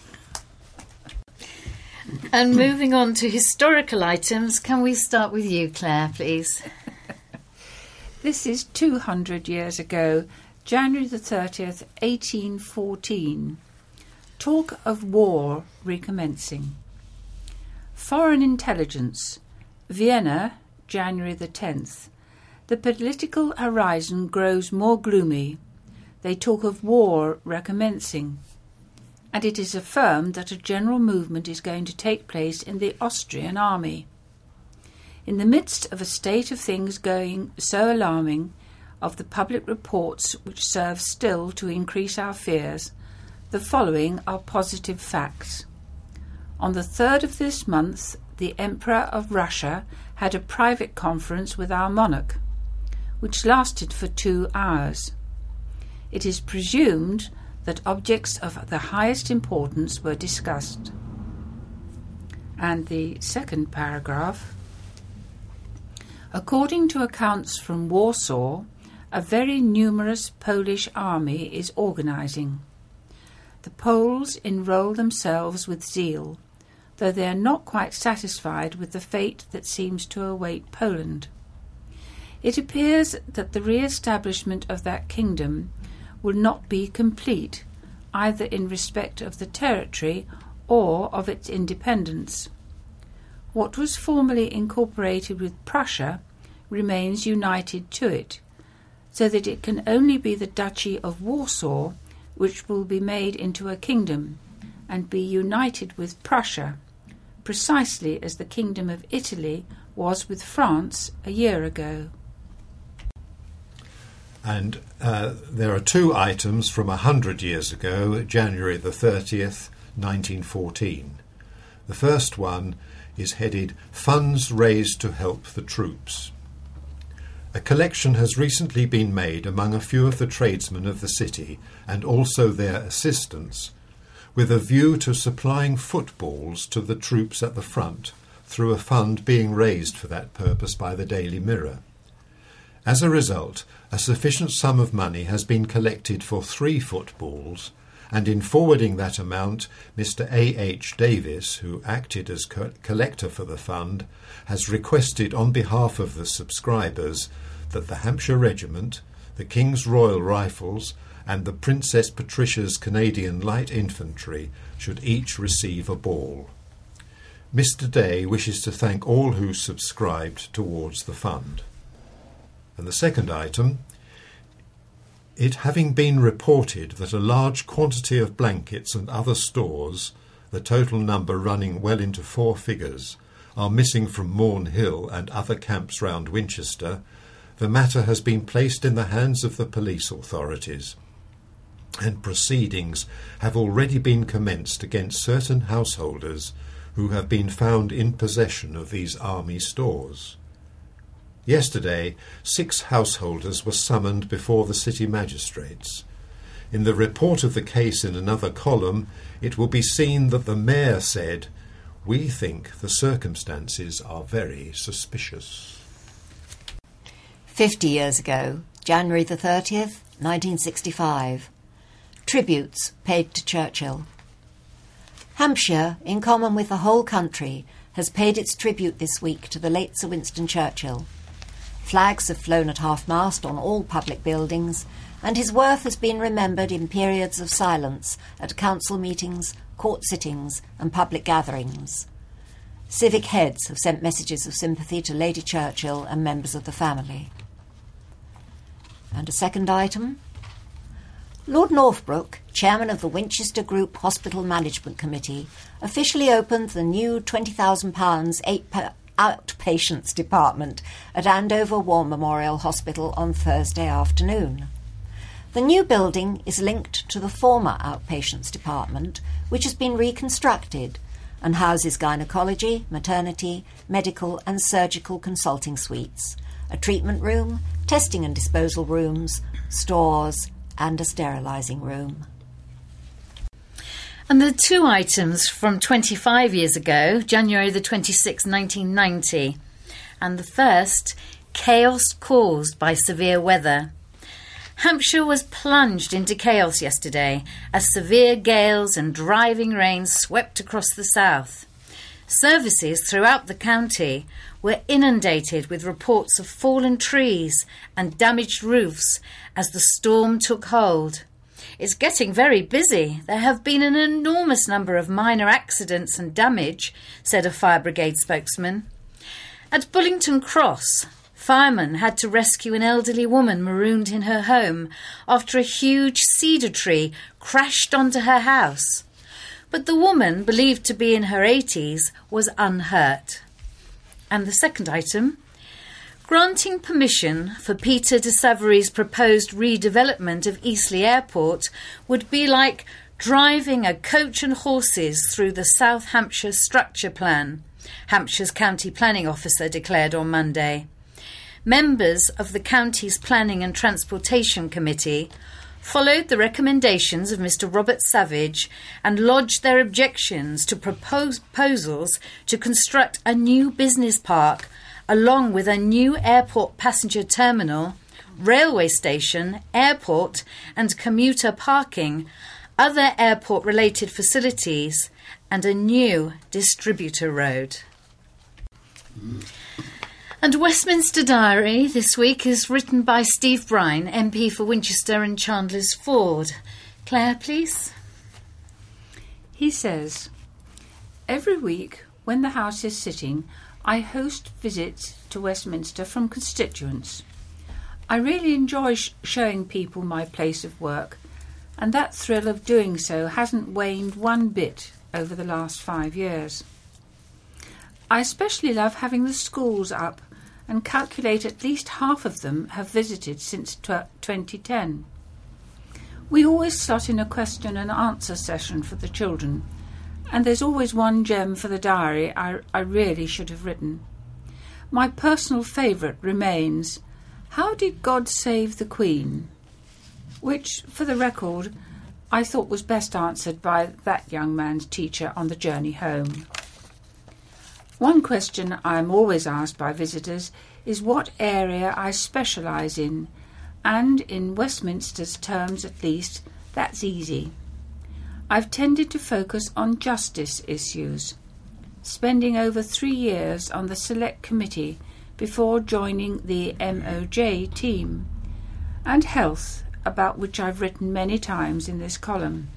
And moving on to historical items, can we start with you, Claire, please? This is two hundred years ago, January the thirtieth, eighteen fourteen. Talk of war recommencing. Foreign intelligence. Vienna, January the tenth. The political horizon grows more gloomy. They talk of war recommencing. And it is affirmed that a general movement is going to take place in the Austrian army. In the midst of a state of things going so alarming, of the public reports which serve still to increase our fears, the following are positive facts. On the third of this month, the Emperor of Russia had a private conference with our monarch, which lasted for two hours. It is presumed that objects of the highest importance were discussed. And the second paragraph. According to accounts from Warsaw, a very numerous Polish army is organising. The Poles enrol themselves with zeal, though they are not quite satisfied with the fate that seems to await Poland. It appears that the re-establishment of that kingdom will not be complete, either in respect of the territory or of its independence. What was formerly incorporated with Prussia remains united to it, so that it can only be the Duchy of Warsaw which will be made into a kingdom and be united with Prussia, precisely as the Kingdom of Italy was with France a year ago. And uh, there are two items from a hundred years ago, January the thirtieth, nineteen fourteen. The first one is headed Funds Raised to Help the Troops. A collection has recently been made among a few of the tradesmen of the city and also their assistants, with a view to supplying footballs to the troops at the front through a fund being raised for that purpose by the Daily Mirror. As a result, a sufficient sum of money has been collected for three footballs, and in forwarding that amount, Mister A H Davis, who acted as co- collector for the fund, has requested on behalf of the subscribers that the Hampshire Regiment, the King's Royal Rifles, and the Princess Patricia's Canadian Light Infantry should each receive a ball. Mister Day wishes to thank all who subscribed towards the fund. And the second item, it having been reported that a large quantity of blankets and other stores, the total number running well into four figures, are missing from Morn Hill and other camps round Winchester, the matter has been placed in the hands of the police authorities, and proceedings have already been commenced against certain householders who have been found in possession of these army stores. Yesterday, six householders were summoned before the city magistrates. In the report of the case in another column, it will be seen that the mayor said, "We think the circumstances are very suspicious." Fifty years ago, January the thirtieth, nineteen sixty-five. Tributes paid to Churchill. Hampshire, in common with the whole country, has paid its tribute this week to the late Sir Winston Churchill. Flags have flown at half-mast on all public buildings, and his worth has been remembered in periods of silence at council meetings, court sittings and public gatherings. Civic heads have sent messages of sympathy to Lady Churchill and members of the family. And a second item. Lord Northbrook, chairman of the Winchester Group Hospital Management Committee, officially opened the new twenty thousand pounds eight per outpatients department at Andover War Memorial Hospital on Thursday afternoon. The new building is linked to the former outpatients department, which has been reconstructed and houses gynecology, maternity, medical and surgical consulting suites, a treatment room, testing and disposal rooms, stores and a sterilising room. And the two items from twenty-five years ago, January the twenty-sixth, nineteen ninety. And the first, chaos caused by severe weather. Hampshire was plunged into chaos yesterday as severe gales and driving rain swept across the south. Services throughout the county were inundated with reports of fallen trees and damaged roofs as the storm took hold. It's getting very busy. There have been an enormous number of minor accidents and damage, said a fire brigade spokesman. At Bullington Cross, firemen had to rescue an elderly woman marooned in her home after a huge cedar tree crashed onto her house. But the woman, believed to be in her eighties, was unhurt. And the second item, granting permission for Peter de Savary's proposed redevelopment of Eastleigh Airport would be like driving a coach and horses through the South Hampshire Structure Plan, Hampshire's county planning officer declared on Monday. Members of the county's Planning and Transportation Committee followed the recommendations of Mister Robert Savage and lodged their objections to proposals to construct a new business park along with a new airport passenger terminal, railway station, airport and commuter parking, other airport-related facilities and a new distributor road. And Westminster Diary this week is written by Steve Brine, M P for Winchester and Chandler's Ford. Claire, please. He says, every week when the House is sitting, I host visits to Westminster from constituents. I really enjoy sh- showing people my place of work, and that thrill of doing so hasn't waned one bit over the last five years. I especially love having the schools up and calculate at least half of them have visited since twenty ten. We always slot in a question and answer session for the children, and there's always one gem for the diary I, I really should have written. My personal favourite remains, how did God save the Queen? Which, for the record, I thought was best answered by that young man's teacher on the journey home. One question I'm always asked by visitors is what area I specialise in, and in Westminster's terms at least, that's easy. I've tended to focus on justice issues, spending over three years on the Select Committee before joining the M O J team, and health, about which I've written many times in this column.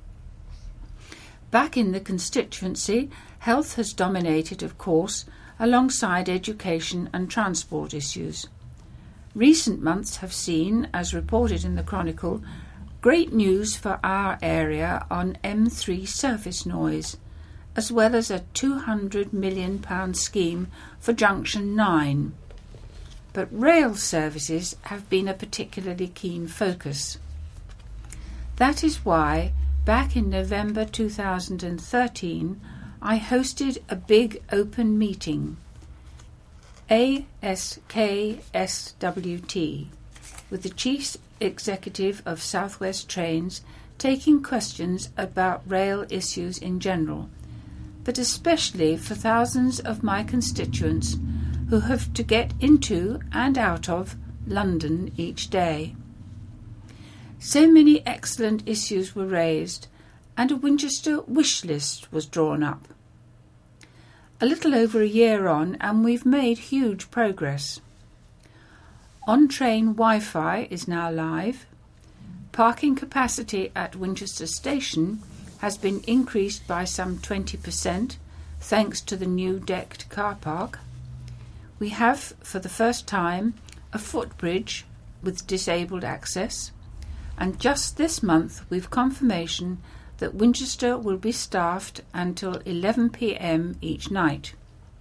Back in the constituency, health has dominated, of course, alongside education and transport issues. Recent months have seen, as reported in the Chronicle, great news for our area on M three surface noise, as well as a two hundred million pounds scheme for Junction nine. But rail services have been a particularly keen focus. That is why, back in November two thousand thirteen, I hosted a big open meeting, A S K S W T, with the Chief Executive of South West Trains taking questions about rail issues in general, but especially for thousands of my constituents who have to get into and out of London each day. So many excellent issues were raised, and a Winchester wish list was drawn up. A little over a year on, and we've made huge progress. On-train Wi-Fi is now live. Parking capacity at Winchester Station has been increased by some twenty percent thanks to the new decked car park. We have, for the first time, a footbridge with disabled access, and just this month we've confirmation that Winchester will be staffed until eleven p m each night.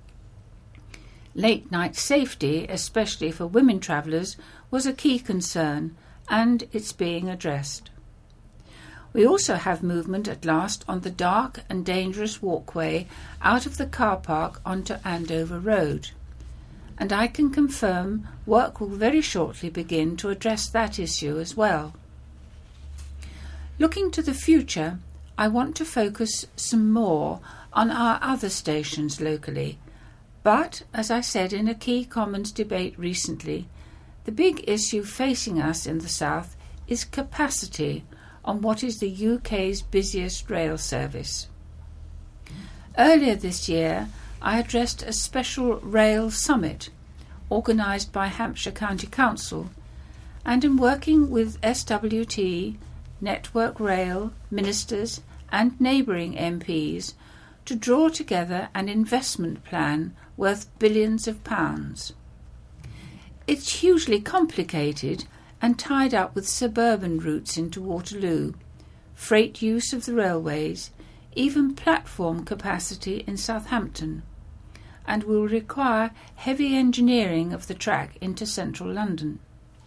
Late night safety, especially for women travellers, was a key concern, and it's being addressed. We also have movement at last on the dark and dangerous walkway out of the car park onto Andover Road, and I can confirm work will very shortly begin to address that issue as well. Looking to the future, I want to focus some more on our other stations locally, but, as I said in a key Commons debate recently, the big issue facing us in the South is capacity on what is the U K's busiest rail service. Earlier this year, I addressed a special rail summit organised by Hampshire County Council, and in working with S W T, Network Rail, ministers and neighbouring M Ps to draw together an investment plan worth billions of pounds. It's hugely complicated and tied up with suburban routes into Waterloo, freight use of the railways, even platform capacity in Southampton, and will require heavy engineering of the track into central London.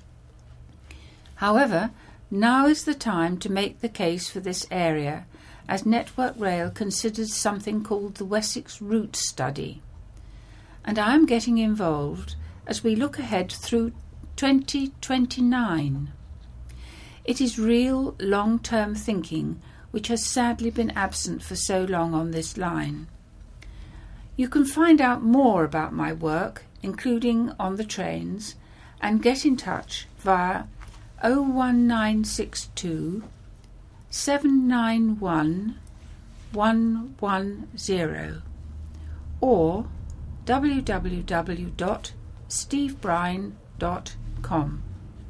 However, now is the time to make the case for this area, as Network Rail considers something called the Wessex Route Study, and I am getting involved as we look ahead through twenty twenty-nine. It is real long-term thinking which has sadly been absent for so long on this line. You can find out more about my work, including on the trains, and get in touch via oh one nine six two, seven nine one, one one zero or w w w dot steve brine dot com.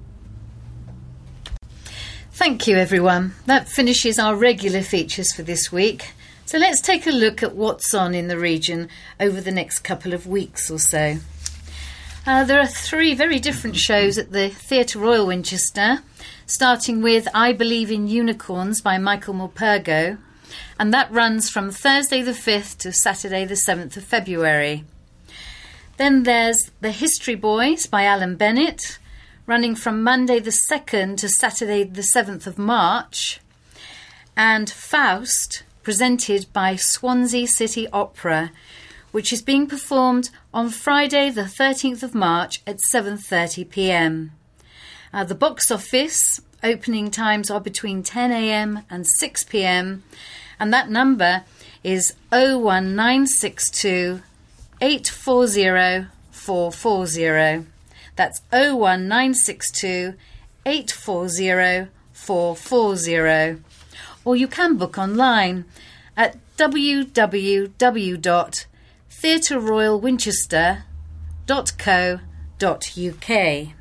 Thank you, everyone. That finishes our regular features for this week. So let's take a look at what's on in the region over the next couple of weeks or so. Uh, there are three very different shows at the Theatre Royal Winchester, starting with I Believe in Unicorns by Michael Morpurgo, and that runs from Thursday the fifth to Saturday the seventh of February. Then there's The History Boys by Alan Bennett, running from Monday the second to Saturday the seventh of March, and Faust, presented by Swansea City Opera, which is being performed on Friday the thirteenth of March at seven thirty p m. Uh, the box office opening times are between ten a m and six p m, and that number is oh one nine six two, eight four zero, four four zero. That's oh one nine six two, eight four zero, four four zero. Or you can book online at w w w dot theatre royal winchester dot co dot u k.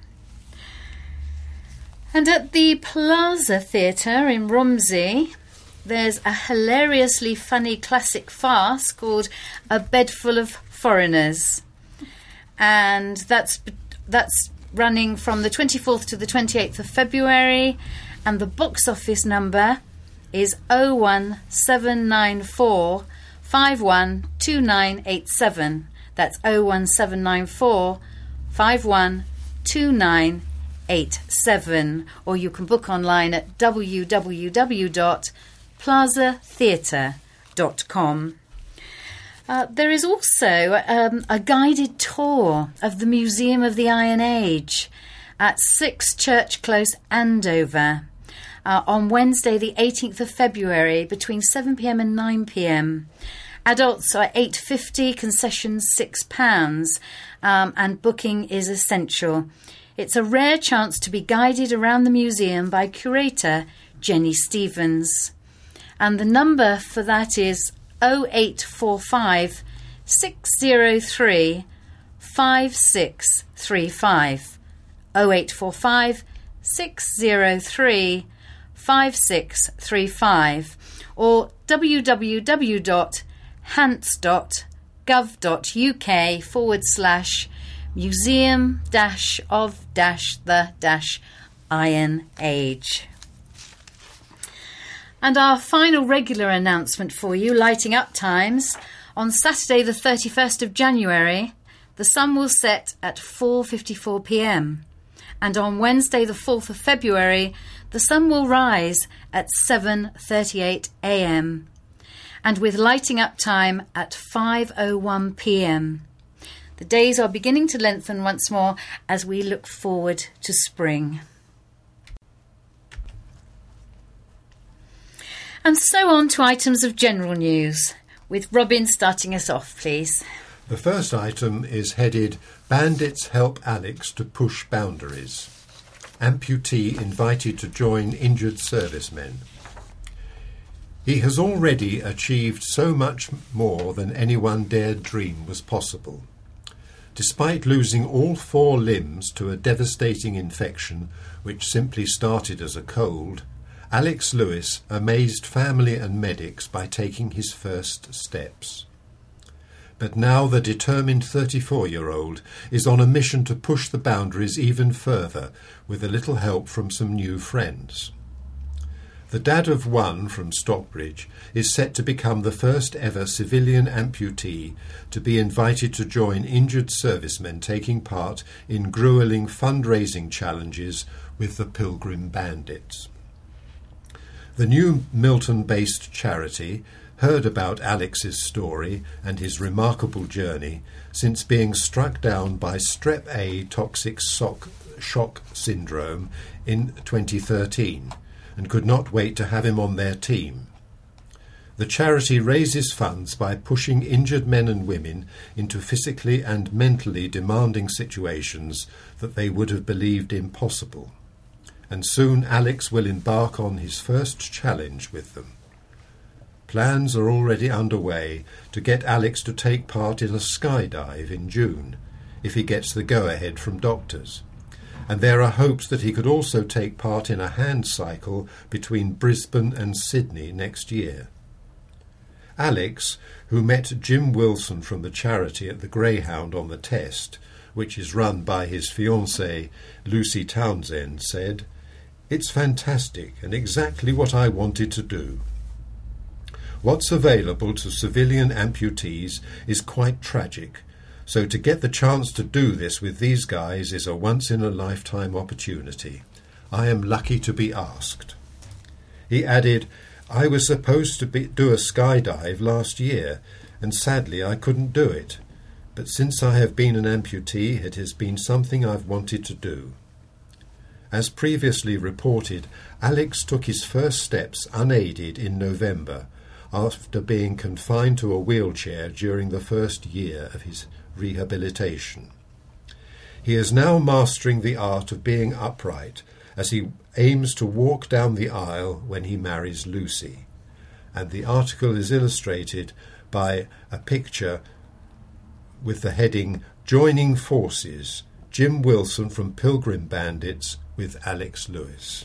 And at the Plaza Theatre in Romsey, there's a hilariously funny classic farce called A Bed Full of Foreigners. And that's that's running from the twenty-fourth to the twenty-eighth of February, and the box office number is oh one seven nine four, five one two nine eight seven. That's oh one seven nine four, five one two nine eight seven. Or you can book online at w w w dot plaza theatre dot com. Uh, there is also um, a guided tour of the Museum of the Iron Age at six Church Close, Andover, uh, on Wednesday the eighteenth of February between seven p m and nine p m. Adults are eight pounds fifty, concessions six pounds, um, and booking is essential. It's a rare chance to be guided around the museum by curator Jenny Stevens. And the number for that is oh eight four five, six oh three, five six three five. oh eight four five, six oh three, five six three five or w w w dot hants dot gov dot u k forward slash museum dash of dash the dash Iron Age. And our final regular announcement for you, lighting up times. On Saturday the thirty-first of January, the sun will set at four fifty-four p m. And on Wednesday the fourth of February, the sun will rise at seven thirty-eight a m. And with lighting up time at five oh one p m. The days are beginning to lengthen once more as we look forward to spring. And so on to items of general news, with Robin starting us off, please. The first item is headed Bandits Help Alex to Push Boundaries. Amputee invited to join injured servicemen. He has already achieved so much more than anyone dared dream was possible. Despite losing all four limbs to a devastating infection which simply started as a cold, Alex Lewis amazed family and medics by taking his first steps. But now the determined thirty-four-year-old is on a mission to push the boundaries even further with a little help from some new friends. The dad of one from Stockbridge is set to become the first ever civilian amputee to be invited to join injured servicemen taking part in gruelling fundraising challenges with the Pilgrim Bandits. The new Milton-based charity heard about Alex's story and his remarkable journey since being struck down by strep A toxic shock, shock syndrome in twenty thirteen and could not wait to have him on their team. The charity raises funds by pushing injured men and women into physically and mentally demanding situations that they would have believed impossible. And soon Alex will embark on his first challenge with them. Plans are already underway to get Alex to take part in a skydive in June, if he gets the go-ahead from doctors. And there are hopes that he could also take part in a hand cycle between Brisbane and Sydney next year. Alex, who met Jim Wilson from the charity at the Greyhound on the test, which is run by his fiancée Lucy Townsend, said, "It's fantastic and exactly what I wanted to do. What's available to civilian amputees is quite tragic, so to get the chance to do this with these guys is a once-in-a-lifetime opportunity. I am lucky to be asked." He added, "I was supposed to be, do a skydive last year, and sadly I couldn't do it. But since I have been an amputee, it has been something I've wanted to do." As previously reported, Alex took his first steps unaided in November after being confined to a wheelchair during the first year of his rehabilitation. He is now mastering the art of being upright as he aims to walk down the aisle when he marries Lucy. And the article is illustrated by a picture with the heading "Joining Forces, Jim Wilson from Pilgrim Bandits with Alex Lewis."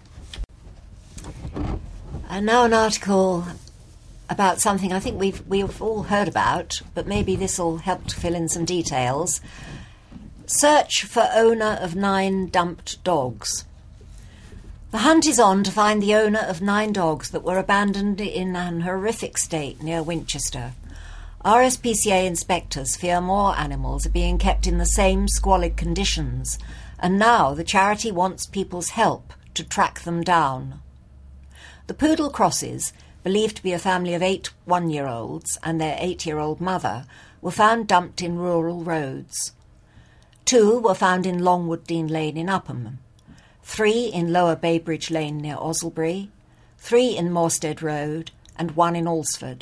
And now an article about something I think we've we've all heard about, but maybe this will help to fill in some details. Search for owner of nine dumped dogs. The hunt is on to find the owner of nine dogs that were abandoned in an horrific state near Winchester. R S P C A inspectors fear more animals are being kept in the same squalid conditions, and now the charity wants people's help to track them down. The Poodle Crosses, believed to be a family of eight one-year-olds and their eight-year-old mother, were found dumped in rural roads. Two were found in Longwood Dean Lane in Upham, three in Lower Baybridge Lane near Osselbury, three in Morstead Road, and one in Alresford.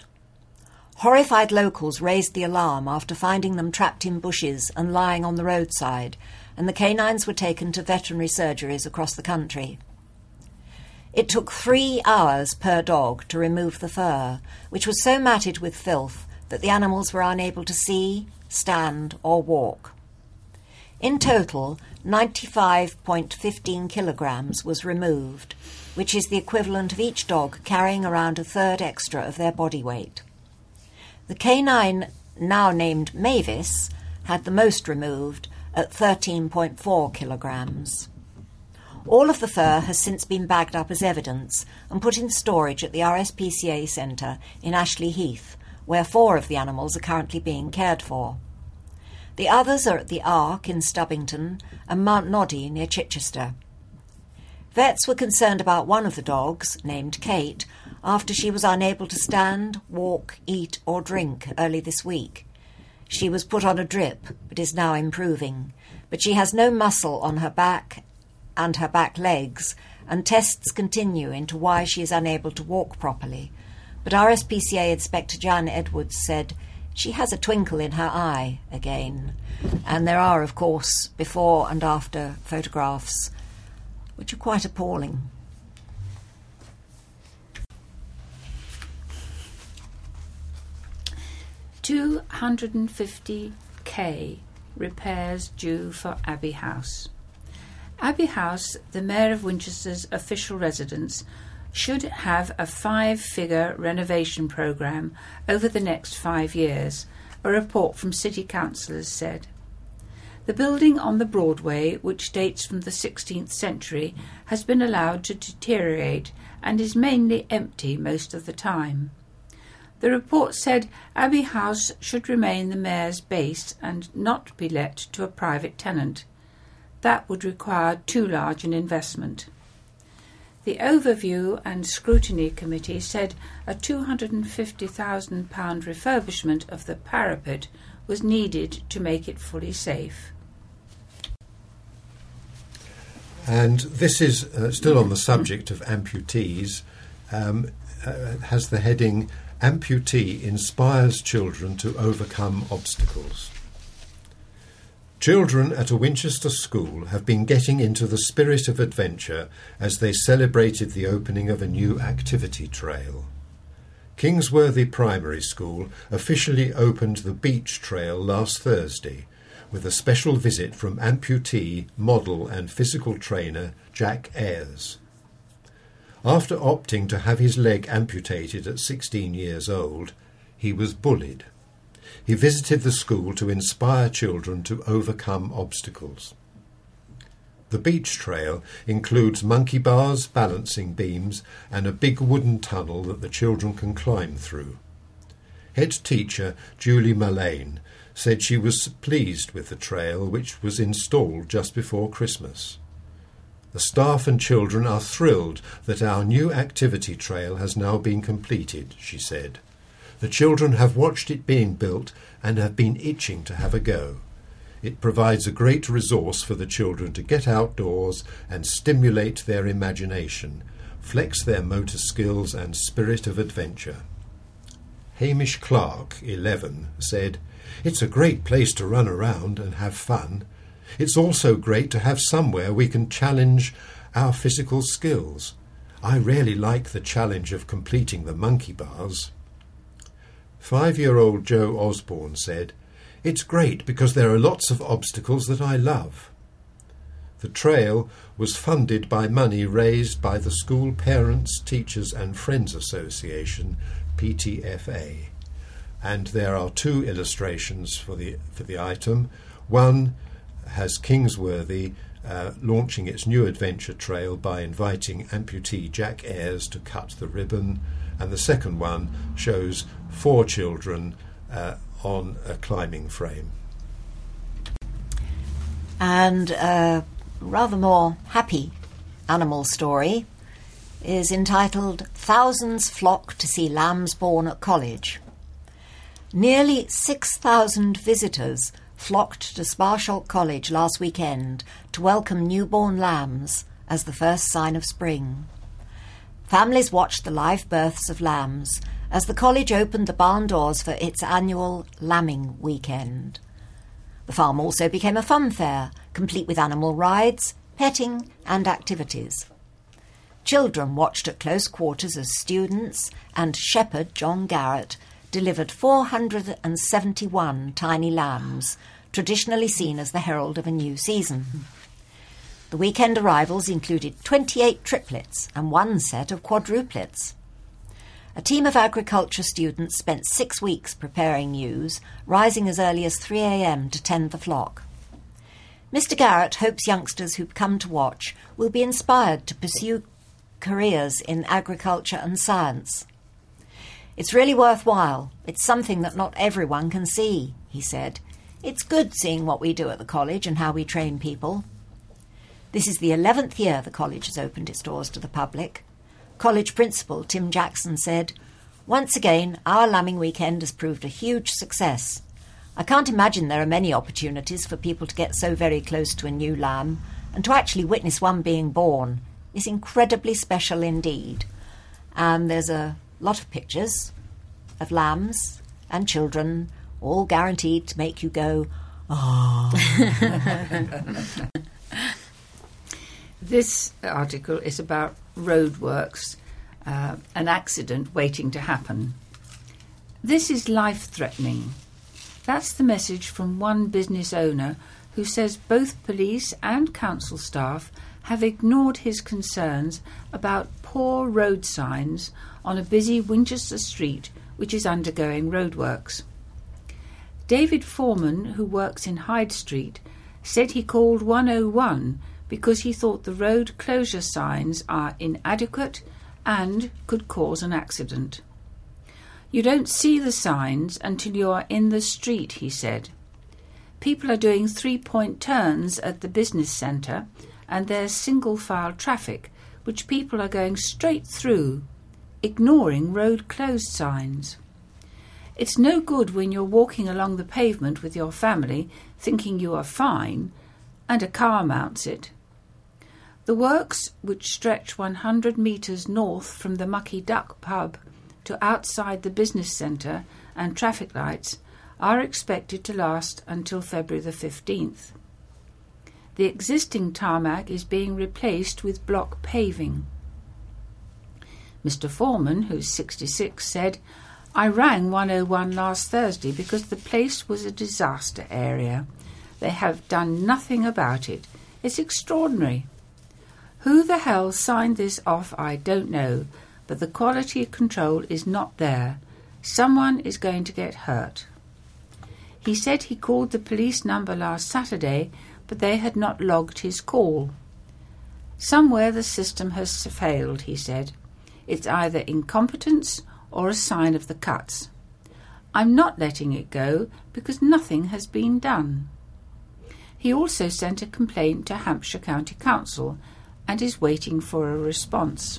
Horrified locals raised the alarm after finding them trapped in bushes and lying on the roadside, and the canines were taken to veterinary surgeries across the country. It took three hours per dog to remove the fur, which was so matted with filth that the animals were unable to see, stand or walk. In total, ninety-five point one five kilograms was removed, which is the equivalent of each dog carrying around a third extra of their body weight. The canine, now named Mavis, had the most removed at thirteen point four kilograms. All of the fur has since been bagged up as evidence and put in storage at the R S P C A Centre in Ashley Heath, where four of the animals are currently being cared for. The others are at the Ark in Stubbington and Mount Noddy near Chichester. Vets were concerned about one of the dogs, named Kate, after she was unable to stand, walk, eat or drink early this week. She was put on a drip, but is now improving, but she has no muscle on her back and her back legs, and tests continue into why she is unable to walk properly. But R S P C A Inspector Jan Edwards said she has a twinkle in her eye again. And there are, of course, before and after photographs, which are quite appalling. two hundred fifty k repairs due for Abbey House. Abbey House, the Mayor of Winchester's official residence, should have a five-figure renovation programme over the next five years, a report from city councillors said. The building on the Broadway, which dates from the sixteenth century, has been allowed to deteriorate and is mainly empty most of the time. The report said Abbey House should remain the Mayor's base and not be let to a private tenant. That would require too large an investment. The Overview and Scrutiny Committee said a two hundred fifty thousand pounds refurbishment of the parapet was needed to make it fully safe. And this is uh, still on the subject of amputees, um, uh, has the heading, Amputee Inspires Children to Overcome Obstacles. Children at a Winchester school have been getting into the spirit of adventure as they celebrated the opening of a new activity trail. Kingsworthy Primary School officially opened the beach trail last Thursday with a special visit from amputee, model and physical trainer Jack Ayres. After opting to have his leg amputated at sixteen years old, he was bullied. He visited the school to inspire children to overcome obstacles. The beach trail includes monkey bars, balancing beams, and a big wooden tunnel that the children can climb through. Head teacher Julie Mullane said she was pleased with the trail, which was installed just before Christmas. The staff and children are thrilled that our new activity trail has now been completed, she said. The children have watched it being built and have been itching to have a go. It provides a great resource for the children to get outdoors and stimulate their imagination, flex their motor skills and spirit of adventure. Hamish Clark, eleven, said, "It's a great place to run around and have fun. It's also great to have somewhere we can challenge our physical skills. I really like the challenge of completing the monkey bars." Five-year-old Joe Osborne said, "It's great because there are lots of obstacles that I love." The trail was funded by money raised by the School Parents, Teachers and Friends Association, P T F A. And there are two illustrations for the, for the item. One has Kingsworthy uh, launching its new adventure trail by inviting amputee Jack Ayres to cut the ribbon, and the second one shows four children uh, on a climbing frame. And a rather more happy animal story is entitled Thousands Flock to See Lambs Born at College. Nearly six thousand visitors flocked to Sparsholt College last weekend to welcome newborn lambs as the first sign of spring. Families watched the live births of lambs as the college opened the barn doors for its annual lambing weekend. The farm also became a fun fair, complete with animal rides, petting and activities. Children watched at close quarters as students and shepherd John Garrett delivered four hundred seventy-one tiny lambs, traditionally seen as the herald of a new season. The weekend arrivals included twenty-eight triplets and one set of quadruplets. A team of agriculture students spent six weeks preparing ewes, rising as early as three a.m. to tend the flock. Mister Garrett hopes youngsters who come to watch will be inspired to pursue careers in agriculture and science. "It's really worthwhile. It's something that not everyone can see," he said. "It's good seeing what we do at the college and how we train people." This is the eleventh year the college has opened its doors to the public. College principal Tim Jackson said, "Once again, our lambing weekend has proved a huge success. I can't imagine there are many opportunities for people to get so very close to a new lamb, and to actually witness one being born is incredibly special indeed." And there's a lot of pictures of lambs and children, all guaranteed to make you go, "Oh." This article is about roadworks, uh, an accident waiting to happen. "This is life-threatening." That's the message from one business owner who says both police and council staff have ignored his concerns about poor road signs on a busy Winchester street which is undergoing roadworks. David Foreman, who works in Hyde Street, said he called one oh one because he thought the road closure signs are inadequate and could cause an accident. "You don't see the signs until you are in the street," he said. "People are doing three-point turns at the business centre, and there's single-file traffic, which people are going straight through, ignoring road closed signs. It's no good when you're walking along the pavement with your family, thinking you are fine, and a car mounts it." The works, which stretch one hundred metres north from the Mucky Duck pub to outside the business centre and traffic lights, are expected to last until February the fifteenth. The existing tarmac is being replaced with block paving. Mister Foreman, who's sixty-six, said, "I rang one oh one last Thursday because the place was a disaster area. They have done nothing about it. It's extraordinary. Who the hell signed this off, I don't know, but the quality control is not there. Someone is going to get hurt." He said he called the police number last Saturday, but they had not logged his call. "Somewhere the system has failed," he said. "It's either incompetence or a sign of the cuts. I'm not letting it go because nothing has been done." He also sent a complaint to Hampshire County Council and is waiting for a response.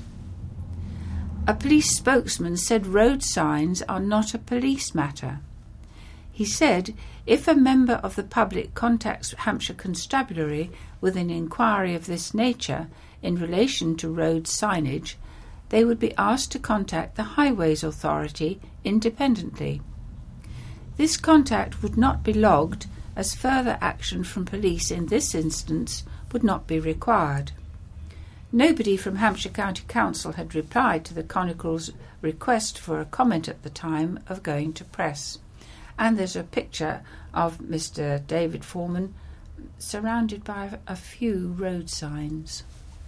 A police spokesman said road signs are not a police matter. He said if a member of the public contacts Hampshire Constabulary with an inquiry of this nature in relation to road signage, they would be asked to contact the Highways Authority independently. This contact would not be logged, as further action from police in this instance would not be required. Nobody from Hampshire County Council had replied to the Chronicle's request for a comment at the time of going to press. And there's a picture of Mister David Foreman surrounded by a few road signs.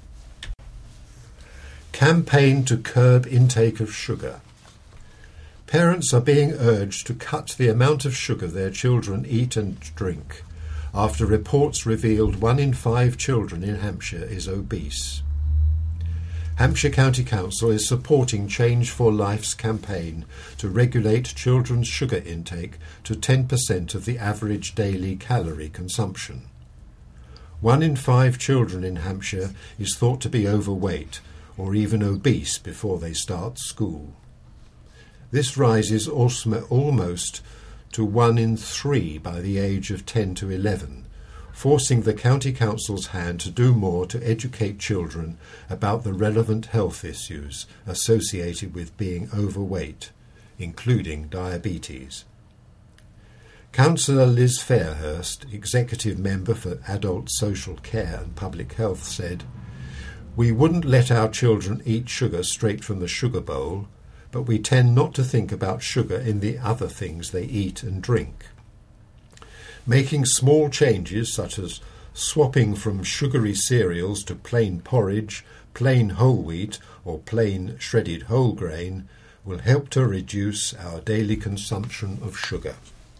Campaign to curb intake of sugar. Parents are being urged to cut the amount of sugar their children eat and drink, after reports revealed one in five children in Hampshire is obese. Hampshire County Council is supporting Change for Life's campaign to regulate children's sugar intake to ten percent of the average daily calorie consumption. One in five children in Hampshire is thought to be overweight or even obese before they start school. This rises almost to one in three by the age of ten to eleven, forcing the County Council's hand to do more to educate children about the relevant health issues associated with being overweight, including diabetes. Councillor Liz Fairhurst, Executive Member for Adult Social Care and Public Health, said, "We wouldn't let our children eat sugar straight from the sugar bowl, but we tend not to think about sugar in the other things they eat and drink. Making small changes, such as swapping from sugary cereals to plain porridge, plain whole wheat or plain shredded whole grain, will help to reduce our daily consumption of sugar."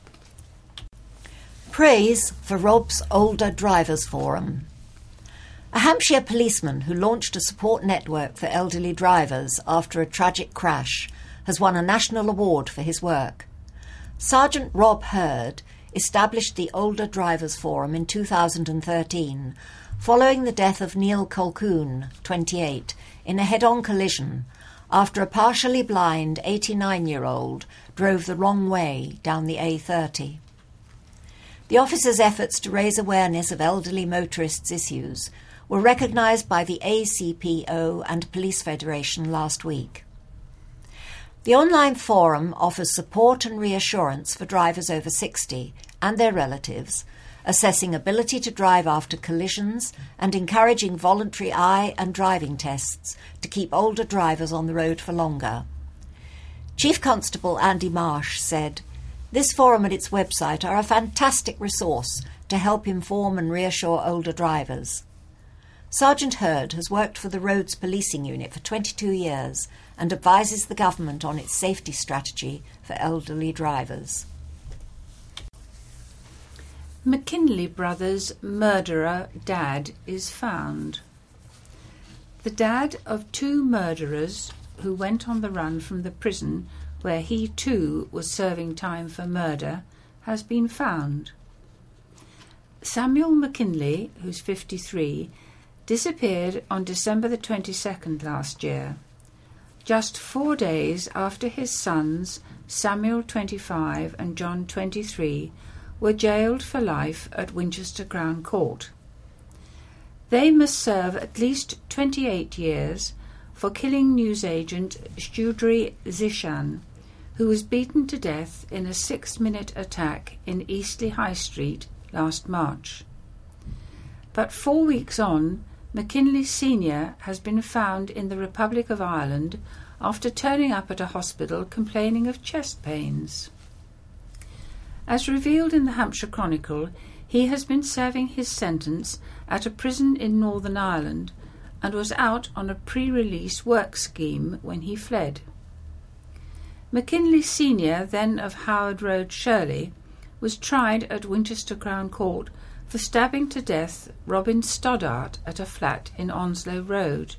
Praise for Rob's Older Drivers Forum. A Hampshire policeman who launched a support network for elderly drivers after a tragic crash has won a national award for his work. Sergeant Rob Hurd established the Older Drivers Forum in two thousand thirteen, following the death of Neil Colquhoun, twenty-eight, in a head-on collision after a partially blind eighty-nine-year-old drove the wrong way down the A thirty. The officer's efforts to raise awareness of elderly motorists' issues were recognised by the A C P O and Police Federation last week. The online forum offers support and reassurance for drivers over sixty and their relatives, assessing ability to drive after collisions and encouraging voluntary eye and driving tests to keep older drivers on the road for longer. Chief Constable Andy Marsh said, "This forum and its website are a fantastic resource to help inform and reassure older drivers." Sergeant Hurd has worked for the Roads Policing Unit for twenty-two years and advises the government on its safety strategy for elderly drivers. McKinley Brothers' murderer dad is found. The dad of two murderers who went on the run from the prison where he too was serving time for murder has been found. Samuel McKinley, who's fifty-three, disappeared on December the twenty-second last year, just four days after his sons, Samuel, twenty-five, and John, twenty-three, were jailed for life at Winchester Crown Court. They must serve at least twenty-eight years for killing newsagent Shudri Zishan, who was beaten to death in a six-minute attack in Eastleigh High Street last March. But four weeks on, McKinley Senior has been found in the Republic of Ireland after turning up at a hospital complaining of chest pains. As revealed in the Hampshire Chronicle, he has been serving his sentence at a prison in Northern Ireland and was out on a pre-release work scheme when he fled. McKinley Senior, then of Howard Road, Shirley, was tried at Winchester Crown Court for stabbing to death Robin Stoddart at a flat in Onslow Road.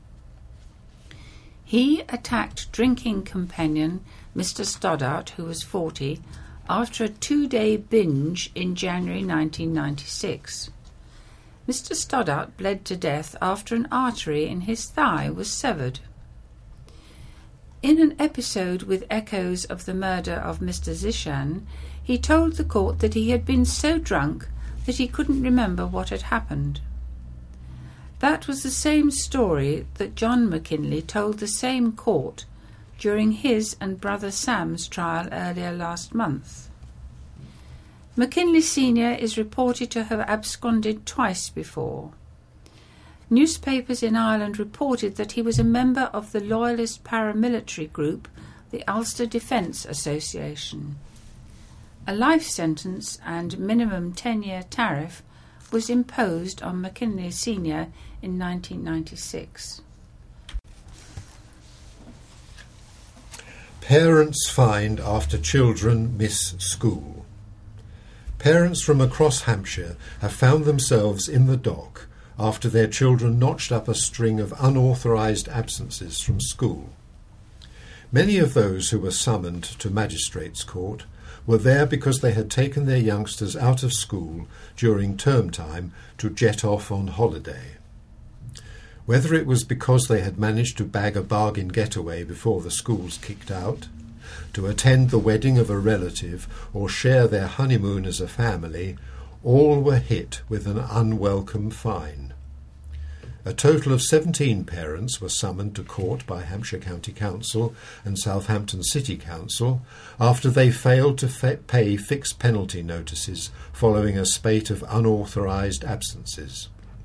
He attacked drinking companion Mister Stoddart, who was forty, after a two-day binge in January nineteen ninety-six. Mister Stoddart bled to death after an artery in his thigh was severed. In an episode with echoes of the murder of Mister Zishan, he told the court that he had been so drunk that he couldn't remember what had happened. That was the same story that John McKinley told the same court during his and brother Sam's trial earlier last month. McKinley Senior is reported to have absconded twice before. Newspapers in Ireland reported that he was a member of the loyalist paramilitary group, the Ulster Defence Association. A life sentence and minimum ten-year tariff was imposed on McKinley Senior in nineteen ninety-six. Parents fined after children miss school. Parents from across Hampshire have found themselves in the dock after their children notched up a string of unauthorised absences from school. Many of those who were summoned to magistrates' court were there because they had taken their youngsters out of school during term time to jet off on holiday. Whether it was because they had managed to bag a bargain getaway before the schools kicked out, to attend the wedding of a relative or share their honeymoon as a family, all were hit with an unwelcome fine. A total of seventeen parents were summoned to court by Hampshire County Council and Southampton City Council after they failed to fa- pay fixed penalty notices following a spate of unauthorised absences.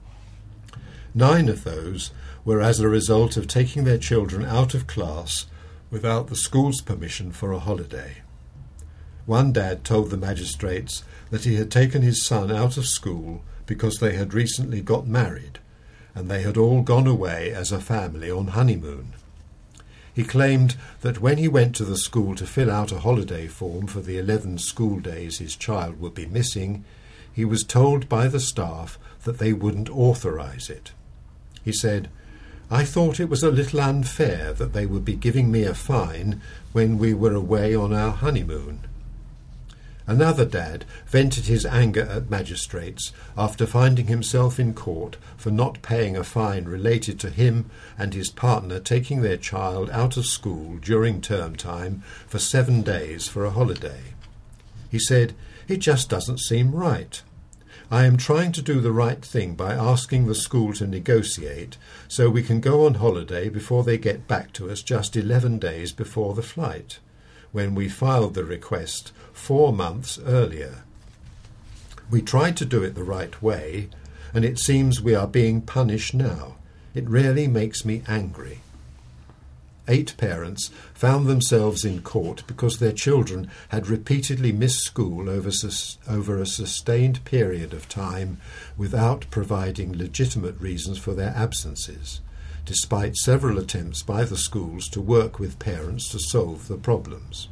Nine of those were as a result of taking their children out of class without the school's permission for a holiday. One dad told the magistrates that he had taken his son out of school because they had recently got married, and they had all gone away as a family on honeymoon. He claimed that when he went to the school to fill out a holiday form for the eleven school days his child would be missing, he was told by the staff that they wouldn't authorise it. He said, "I thought it was a little unfair that they would be giving me a fine when we were away on our honeymoon." Another dad vented his anger at magistrates after finding himself in court for not paying a fine related to him and his partner taking their child out of school during term time for seven days for a holiday. He said, "It just doesn't seem right. I am trying to do the right thing by asking the school to negotiate so we can go on holiday before they get back to us just eleven days before the flight, when we filed the request four months earlier. We tried to do it the right way, and it seems we are being punished now. It really makes me angry." Eight parents found themselves in court because their children had repeatedly missed school over, sus- over a sustained period of time without providing legitimate reasons for their absences, despite several attempts by the schools to work with parents to solve the problems.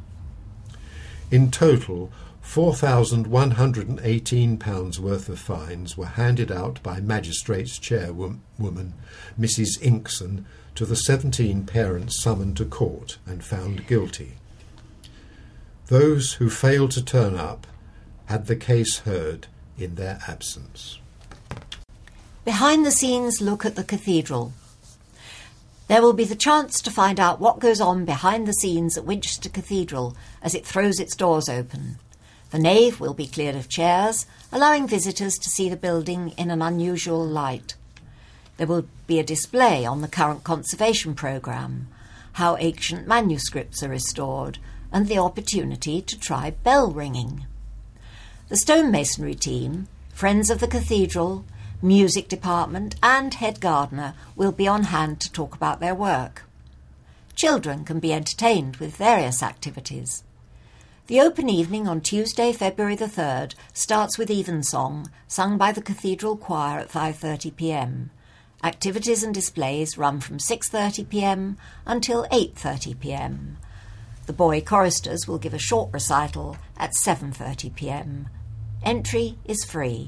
In total, four thousand one hundred eighteen pounds worth of fines were handed out by Magistrates Chairwoman Missus Inkson to the seventeen parents summoned to court and found guilty. Those who failed to turn up had the case heard in their absence. Behind the scenes look at the cathedral. There will be the chance to find out what goes on behind the scenes at Winchester Cathedral as it throws its doors open. The nave will be cleared of chairs, allowing visitors to see the building in an unusual light. There will be a display on the current conservation programme, how ancient manuscripts are restored, and the opportunity to try bell ringing. The stonemasonry team, Friends of the Cathedral, music department and head gardener will be on hand to talk about their work. Children can be entertained with various activities. The open evening on Tuesday, February the third, starts with evensong, sung by the Cathedral Choir at five thirty p m. Activities and displays run from six thirty p m until eight thirty p m. The boy choristers will give a short recital at seven thirty p m. Entry is free.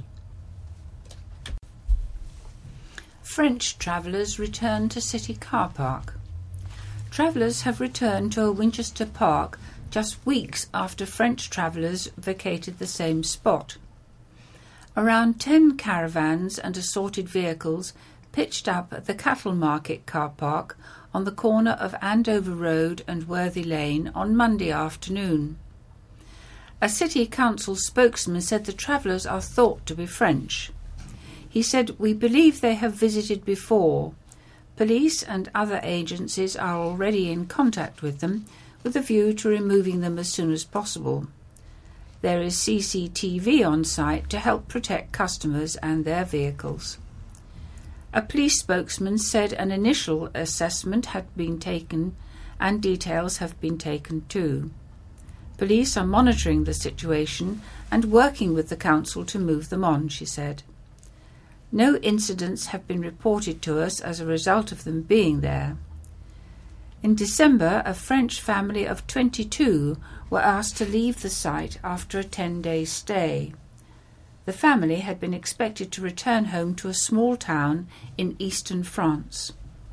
French travellers return to City Car Park. Travellers have returned to a Winchester park just weeks after French travellers vacated the same spot. Around ten caravans and assorted vehicles pitched up at the Cattle Market car park on the corner of Andover Road and Worthy Lane on Monday afternoon. A City Council spokesman said the travellers are thought to be French. He said, "We believe they have visited before. Police and other agencies are already in contact with them with a view to removing them as soon as possible. There is C C T V on site to help protect customers and their vehicles." A police spokesman said an initial assessment had been taken and details have been taken too. Police are monitoring the situation and working with the council to move them on, she said. No incidents have been reported to us as a result of them being there. In December, a French family of twenty-two were asked to leave the site after a ten-day stay. The family had been expected to return home to a small town in eastern France.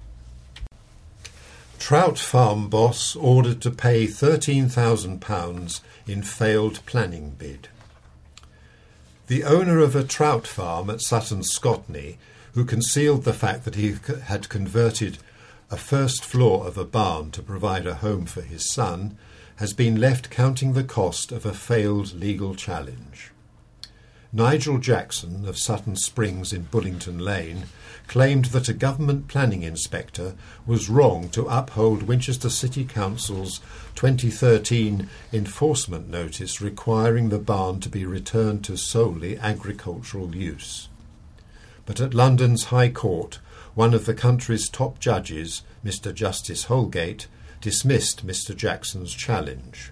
Trout farm boss ordered to pay thirteen thousand pounds in failed planning bid. The owner of a trout farm at Sutton Scotney, who concealed the fact that he had converted a first floor of a barn to provide a home for his son, has been left counting the cost of a failed legal challenge. Nigel Jackson of Sutton Springs in Bullington Lane claimed that a government planning inspector was wrong to uphold Winchester City Council's twenty thirteen enforcement notice requiring the barn to be returned to solely agricultural use. But at London's High Court, one of the country's top judges, Mister Justice Holgate, dismissed Mister Jackson's challenge.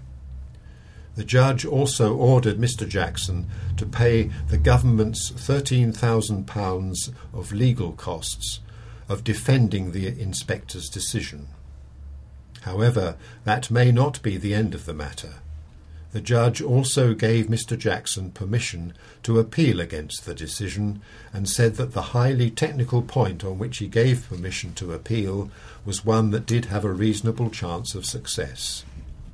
The judge also ordered Mister Jackson to pay the government's thirteen thousand pounds of legal costs of defending the inspector's decision. However, that may not be the end of the matter. The judge also gave Mister Jackson permission to appeal against the decision and said that the highly technical point on which he gave permission to appeal was one that did have a reasonable chance of success.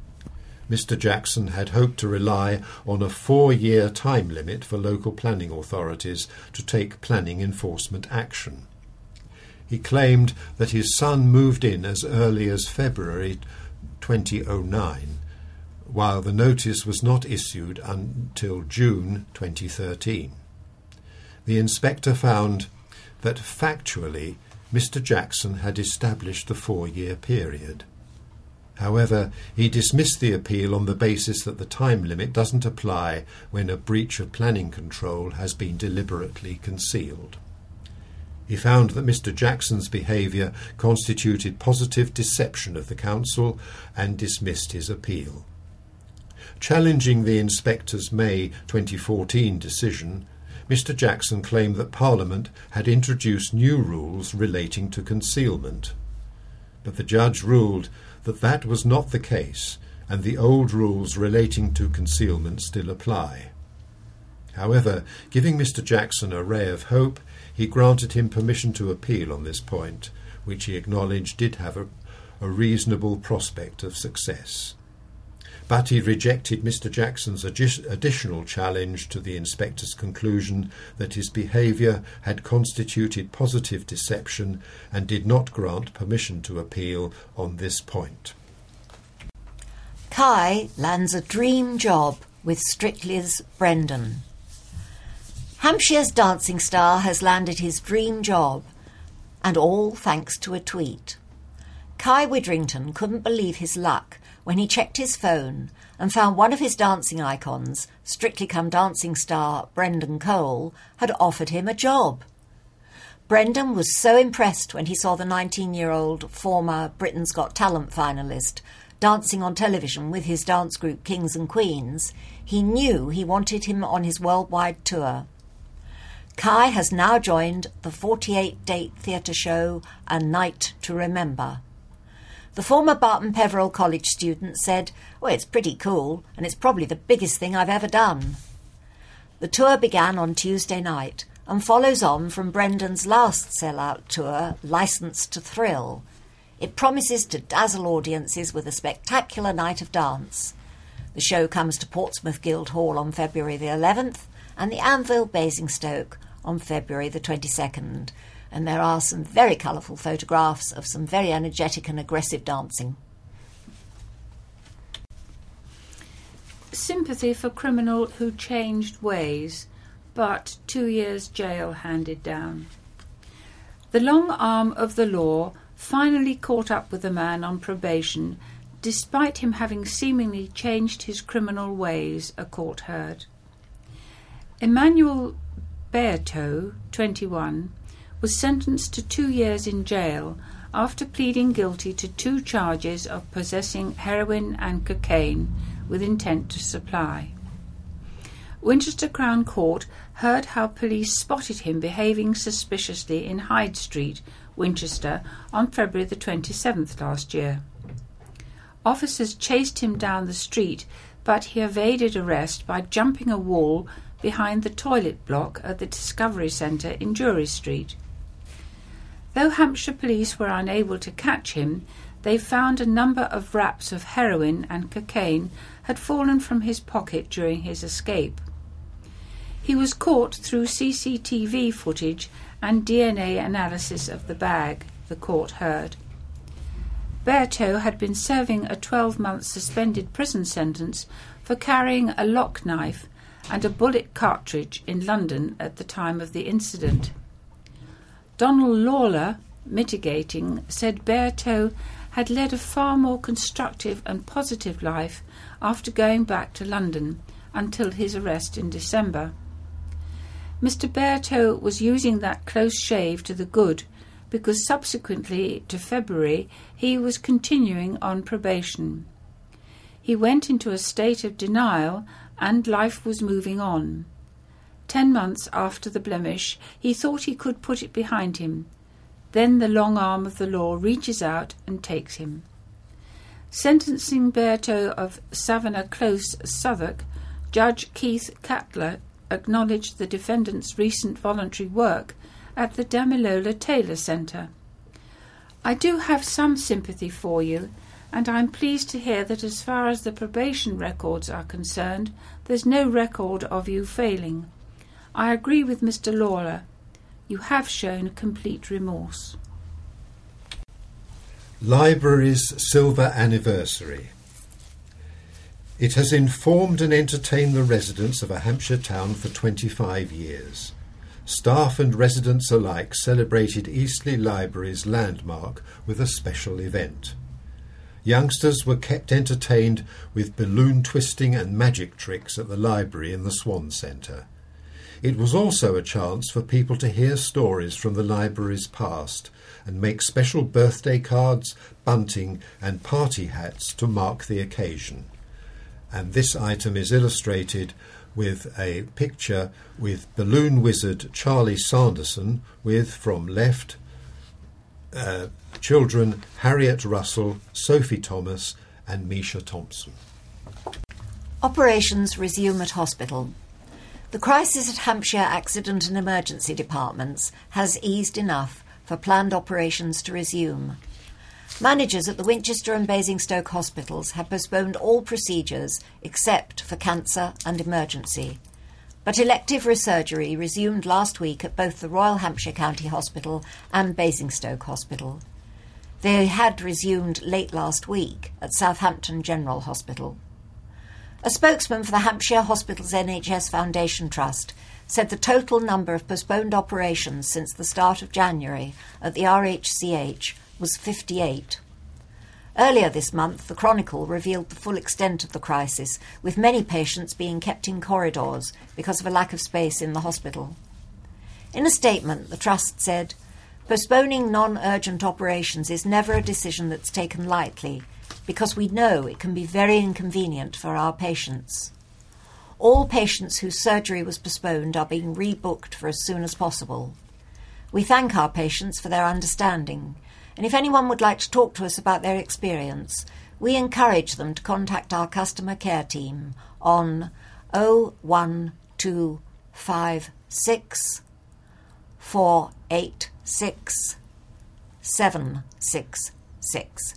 Mister Jackson had hoped to rely on a four-year time limit for local planning authorities to take planning enforcement action. He claimed that his son moved in as early as February twenty oh nine, while the notice was not issued until June twenty thirteen. The inspector found that factually Mister Jackson had established the four-year period. However, he dismissed the appeal on the basis that the time limit doesn't apply when a breach of planning control has been deliberately concealed. He found that Mister Jackson's behaviour constituted positive deception of the council and dismissed his appeal. Challenging the inspector's May twenty fourteen decision, Mister Jackson claimed that Parliament had introduced new rules relating to concealment. But the judge ruled that that was not the case, and the old rules relating to concealment still apply. However, giving Mister Jackson a ray of hope, he granted him permission to appeal on this point, which he acknowledged did have a, a reasonable prospect of success. But he rejected Mister Jackson's additional challenge to the inspector's conclusion that his behaviour had constituted positive deception and did not grant permission to appeal on this point. Kai lands a dream job with Strictly's Brendan. Hampshire's dancing star has landed his dream job, and all thanks to a tweet. Kai Widrington couldn't believe his luck when he checked his phone and found one of his dancing icons, Strictly Come Dancing star Brendan Cole, had offered him a job. Brendan was so impressed when he saw the nineteen-year-old former Britain's Got Talent finalist dancing on television with his dance group Kings and Queens, he knew he wanted him on his worldwide tour. Kai has now joined the forty-eight date theatre show A Night to Remember. The former Barton Peveril College student said, "Well, it's pretty cool, and it's probably the biggest thing I've ever done." The tour began on Tuesday night and follows on from Brendan's last sellout tour, Licensed to Thrill. It promises to dazzle audiences with a spectacular night of dance. The show comes to Portsmouth Guildhall on February the eleventh and the Anvil Basingstoke on February the twenty-second. And there are some very colourful photographs of some very energetic and aggressive dancing. Sympathy for criminal who changed ways, but two years jail handed down. The long arm of the law finally caught up with the man on probation, despite him having seemingly changed his criminal ways, a court heard. Emmanuel Berto, twenty-one, was sentenced to two years in jail after pleading guilty to two charges of possessing heroin and cocaine with intent to supply. Winchester Crown Court heard how police spotted him behaving suspiciously in Hyde Street, Winchester, on February the twenty-seventh last year. Officers chased him down the street, but he evaded arrest by jumping a wall behind the toilet block at the Discovery Centre in Drury Street. Though Hampshire police were unable to catch him, they found a number of wraps of heroin and cocaine had fallen from his pocket during his escape. He was caught through C C T V footage and D N A analysis of the bag, the court heard. Berto had been serving a twelve-month suspended prison sentence for carrying a lock knife and a bullet cartridge in London at the time of the incident. Donald Lawler, mitigating, said Berthaud had led a far more constructive and positive life after going back to London until his arrest in December. Mister Berthaud was using that close shave to the good because subsequently to February he was continuing on probation. He went into a state of denial and life was moving on. Ten months after the blemish, he thought he could put it behind him. Then the long arm of the law reaches out and takes him. Sentencing Berthaud of Savannah Close, Southwark, Judge Keith Cattler acknowledged the defendant's recent voluntary work at the Damilola Taylor Centre. I do have some sympathy for you, and I'm pleased to hear that as far as the probation records are concerned, there's no record of you failing. I agree with Mister Lawler. You have shown complete remorse. Library's Silver Anniversary. It has informed and entertained the residents of a Hampshire town for twenty-five years. Staff and residents alike celebrated Eastleigh Library's landmark with a special event. Youngsters were kept entertained with balloon twisting and magic tricks at the library in the Swan Centre. It was also a chance for people to hear stories from the library's past and make special birthday cards, bunting and party hats to mark the occasion. And this item is illustrated with a picture with balloon wizard Charlie Sanderson with, from left, uh, children Harriet Russell, Sophie Thomas and Misha Thompson. Operations resume at hospital. The crisis at Hampshire Accident and Emergency Departments has eased enough for planned operations to resume. Managers at the Winchester and Basingstoke hospitals have postponed all procedures except for cancer and emergency. But elective resurgery resumed last week at both the Royal Hampshire County Hospital and Basingstoke Hospital. They had resumed late last week at Southampton General Hospital. A spokesman for the Hampshire Hospitals N H S Foundation Trust said the total number of postponed operations since the start of January at the R H C H was fifty-eight. Earlier this month, the Chronicle revealed the full extent of the crisis, with many patients being kept in corridors because of a lack of space in the hospital. In a statement, the Trust said, "Postponing non-urgent operations is never a decision that's taken lightly, because we know it can be very inconvenient for our patients. All patients whose surgery was postponed are being rebooked for as soon as possible. We thank our patients for their understanding, and if anyone would like to talk to us about their experience, we encourage them to contact our customer care team on oh one two five six, four eight six, seven six six.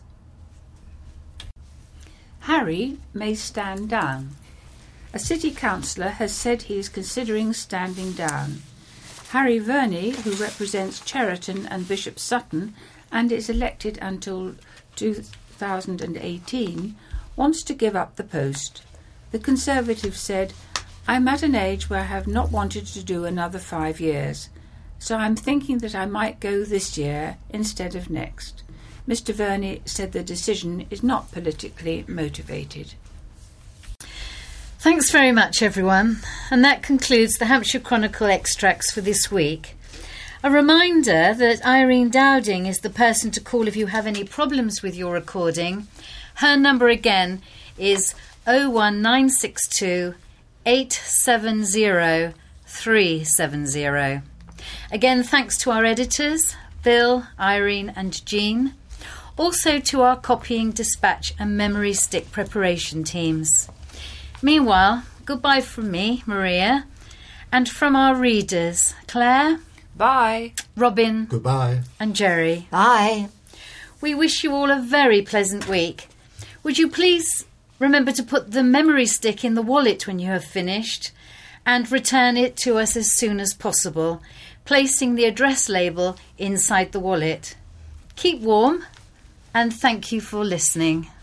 Harry may stand down. A city councillor has said he is considering standing down. Harry Verney, who represents Cheriton and Bishop Sutton and is elected until two thousand eighteen, wants to give up the post. The Conservative said, "I'm at an age where I have not wanted to do another five years, so I'm thinking that I might go this year instead of next." Mister Verney said the decision is not politically motivated. Thanks very much, everyone. And that concludes the Hampshire Chronicle extracts for this week. A reminder that Irene Dowding is the person to call if you have any problems with your recording. Her number again is oh one nine six two, eight seven zero, three seven zero. Again, thanks to our editors, Bill, Irene and Jean. Also to our copying, dispatch and memory stick preparation teams. Meanwhile, goodbye from me, Maria, and from our readers, Claire. Bye. Robin. Goodbye. And Jerry. Bye. We wish you all a very pleasant week. Would you please remember to put the memory stick in the wallet when you have finished and return it to us as soon as possible, placing the address label inside the wallet. Keep warm and thank you for listening.